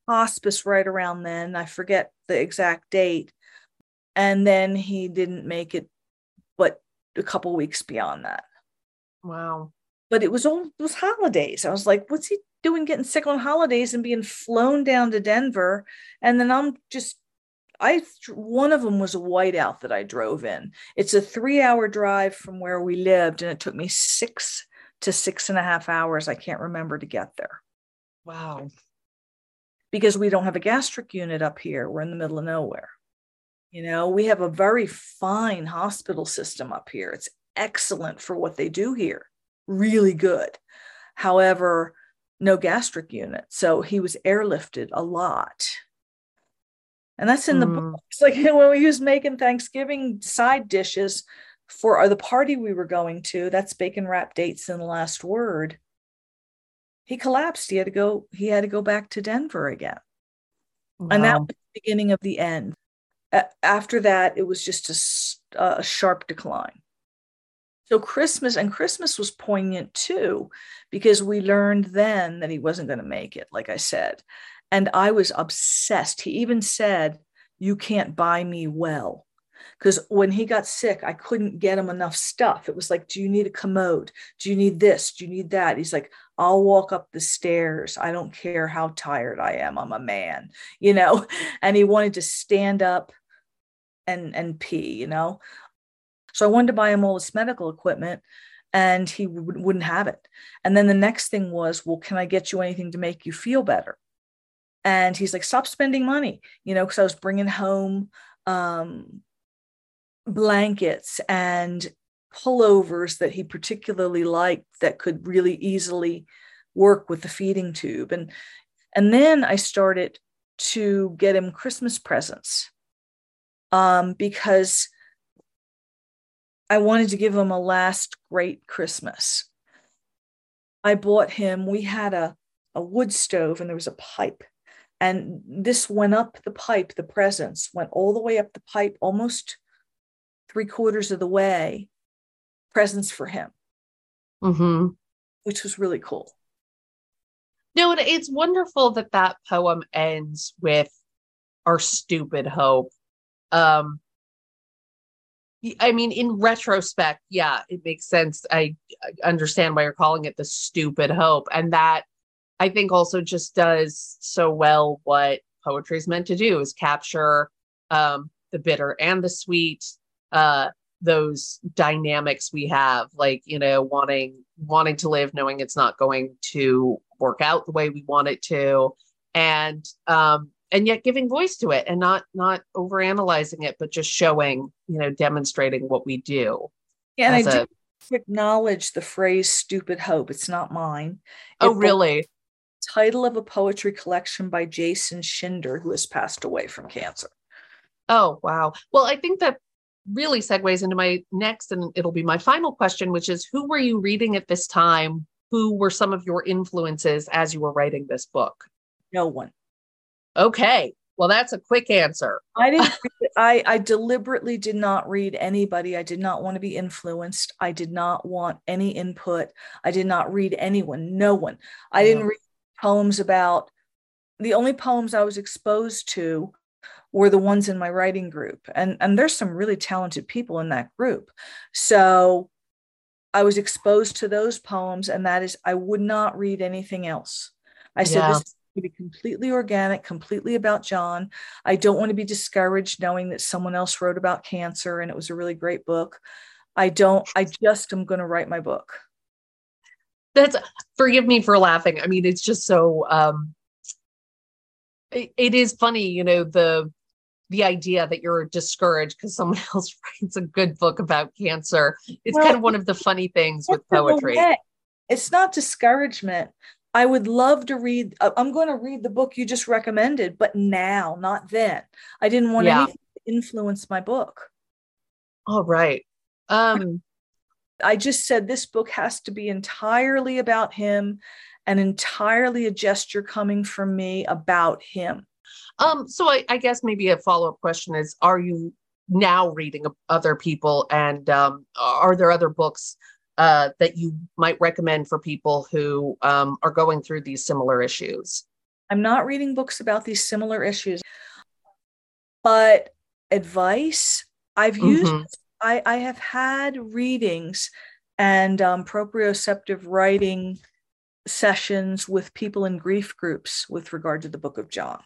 [SPEAKER 2] hospice right around then. I forget the exact date. And then he didn't make it, but a couple weeks beyond that.
[SPEAKER 1] Wow.
[SPEAKER 2] But it was holidays. I was like, what's he doing getting sick on holidays and being flown down to Denver? And then one of them was a whiteout that I drove in. It's a 3-hour drive from where we lived, and it took me 6 to 6.5 hours. I can't remember to get there.
[SPEAKER 1] Wow.
[SPEAKER 2] Because we don't have a gastric unit up here. We're in the middle of nowhere. We have a very fine hospital system up here. It's excellent for what they do here. Really good. However, no gastric unit. So he was airlifted a lot. And that's in the book. It's like when he was making Thanksgiving side dishes for the party we were going to, that's bacon wrapped dates in the last word. He collapsed. He had to go back to Denver again. Wow. And that was the beginning of the end. After that, it was just a sharp decline. So Christmas was poignant too, because we learned then that he wasn't going to make it, like I said. And I was obsessed. He even said, "You can't buy me well." Because when he got sick, I couldn't get him enough stuff. It was like, do you need a commode? Do you need this? Do you need that? He's like, I'll walk up the stairs. I don't care how tired I am. I'm a man, and he wanted to stand up and pee, So I wanted to buy him all this medical equipment, and he wouldn't have it. And then the next thing was, well, can I get you anything to make you feel better? And he's like, stop spending money, because I was bringing home blankets and pullovers that he particularly liked that could really easily work with the feeding tube. And then I started to get him Christmas presents because I wanted to give him a last great Christmas. I bought him, we had a wood stove and there was a pipe. And this went up the pipe, the presents went all the way up the pipe, almost 3/4 of the way, presents for him, which was really cool.
[SPEAKER 1] No, and it's wonderful that poem ends with our stupid hope. I mean, in retrospect, yeah, it makes sense. I understand why you're calling it the stupid hope. And that, I think, also just does so well what poetry is meant to do, is capture the bitter and the sweet, those dynamics we have, like, wanting to live, knowing it's not going to work out the way we want it to, and yet giving voice to it and not overanalyzing it, but just showing, demonstrating what we do.
[SPEAKER 2] Yeah, and I do acknowledge the phrase "stupid hope." It's not mine.
[SPEAKER 1] Oh, really?
[SPEAKER 2] Title of a poetry collection by Jason Schinder, who has passed away from cancer.
[SPEAKER 1] Oh, wow. Well, I think that really segues into my next, and it'll be my final question, which is, who were you reading at this time? Who were some of your influences as you were writing this book?
[SPEAKER 2] No one.
[SPEAKER 1] Okay. Well, that's a quick answer.
[SPEAKER 2] I deliberately did not read anybody. I did not want to be influenced. I did not want any input. I did not read anyone, no one. I didn't read poems about, the only poems I was exposed to were the ones in my writing group. And there's some really talented people in that group. So I was exposed to those poems, and that is, I would not read anything else. I said, this is going to be completely organic, completely about John. I don't want to be discouraged knowing that someone else wrote about cancer and it was a really great book. I just am going to write my book.
[SPEAKER 1] Forgive me for laughing. I mean, it's just so, it is funny, the idea that you're discouraged because someone else writes a good book about cancer. It's kind of one of the funny things with poetry.
[SPEAKER 2] It's not discouragement. I would love to read. I'm going to read the book you just recommended, but now, not then. I didn't want anything to influence my book.
[SPEAKER 1] All right.
[SPEAKER 2] I just said this book has to be entirely about him and entirely a gesture coming from me about him.
[SPEAKER 1] So I guess maybe a follow-up question is, are you now reading other people, and are there other books that you might recommend for people who are going through these similar issues?
[SPEAKER 2] I'm not reading books about these similar issues, but advice I've used. I have had readings and proprioceptive writing sessions with people in grief groups with regard to the Book of John.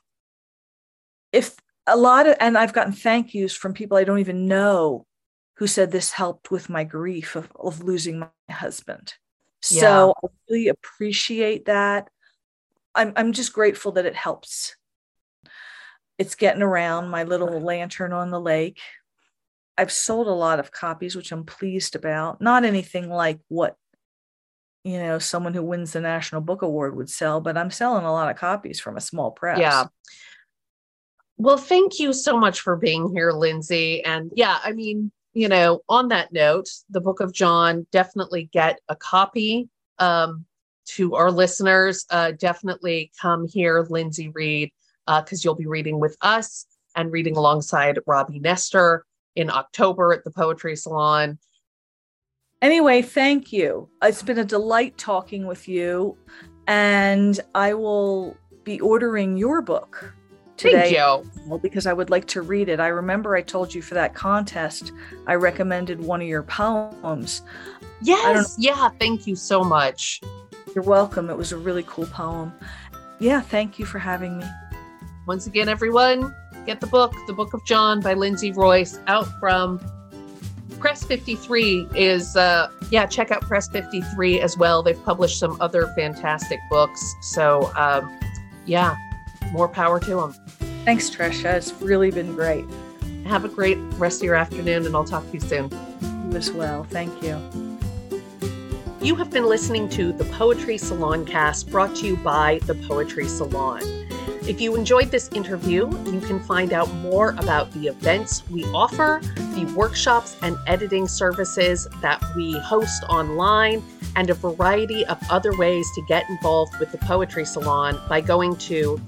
[SPEAKER 2] And I've gotten thank yous from people I don't even know who said this helped with my grief of losing my husband. So I really appreciate that. I'm just grateful that it helps. It's getting around, my little lantern on the lake. I've sold a lot of copies, which I'm pleased about. Not anything like what, someone who wins the National Book Award would sell, but I'm selling a lot of copies from a small press.
[SPEAKER 1] Yeah. Well, thank you so much for being here, Lindsay. And on that note, the Book of John, definitely get a copy. To our listeners, definitely come hear Lindsay read, because you'll be reading with us and reading alongside Robbie Nestor in October at the Poetry Salon.
[SPEAKER 2] Anyway, thank you. It's been a delight talking with you, and I will be ordering your book today.
[SPEAKER 1] Thank you.
[SPEAKER 2] Because I would like to read it. I remember I told you for that contest, I recommended one of your poems.
[SPEAKER 1] Yes. Yeah. Thank you so much.
[SPEAKER 2] You're welcome. It was a really cool poem. Yeah. Thank you for having me.
[SPEAKER 1] Once again, everyone, get the book, The Book of John by Lindsay Royce, out from Press 53 check out Press 53 as well. They've published some other fantastic books. So, more power to them.
[SPEAKER 2] Thanks, Trisha. It's really been great.
[SPEAKER 1] Have a great rest of your afternoon, and I'll talk to you soon.
[SPEAKER 2] You as well. Thank you.
[SPEAKER 1] You have been listening to the Poetry Salon Cast, brought to you by the Poetry Salon. If you enjoyed this interview, you can find out more about the events we offer, the workshops and editing services that we host online, and a variety of other ways to get involved with the Poetry Salon by going to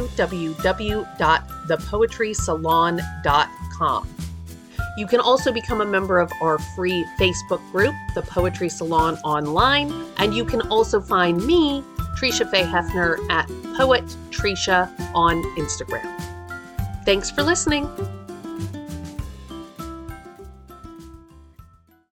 [SPEAKER 1] www.thepoetrysalon.com. You can also become a member of our free Facebook group, The Poetry Salon Online, and you can also find me, Trisha Faye Hefner, at Poet Trisha on Instagram. Thanks for listening.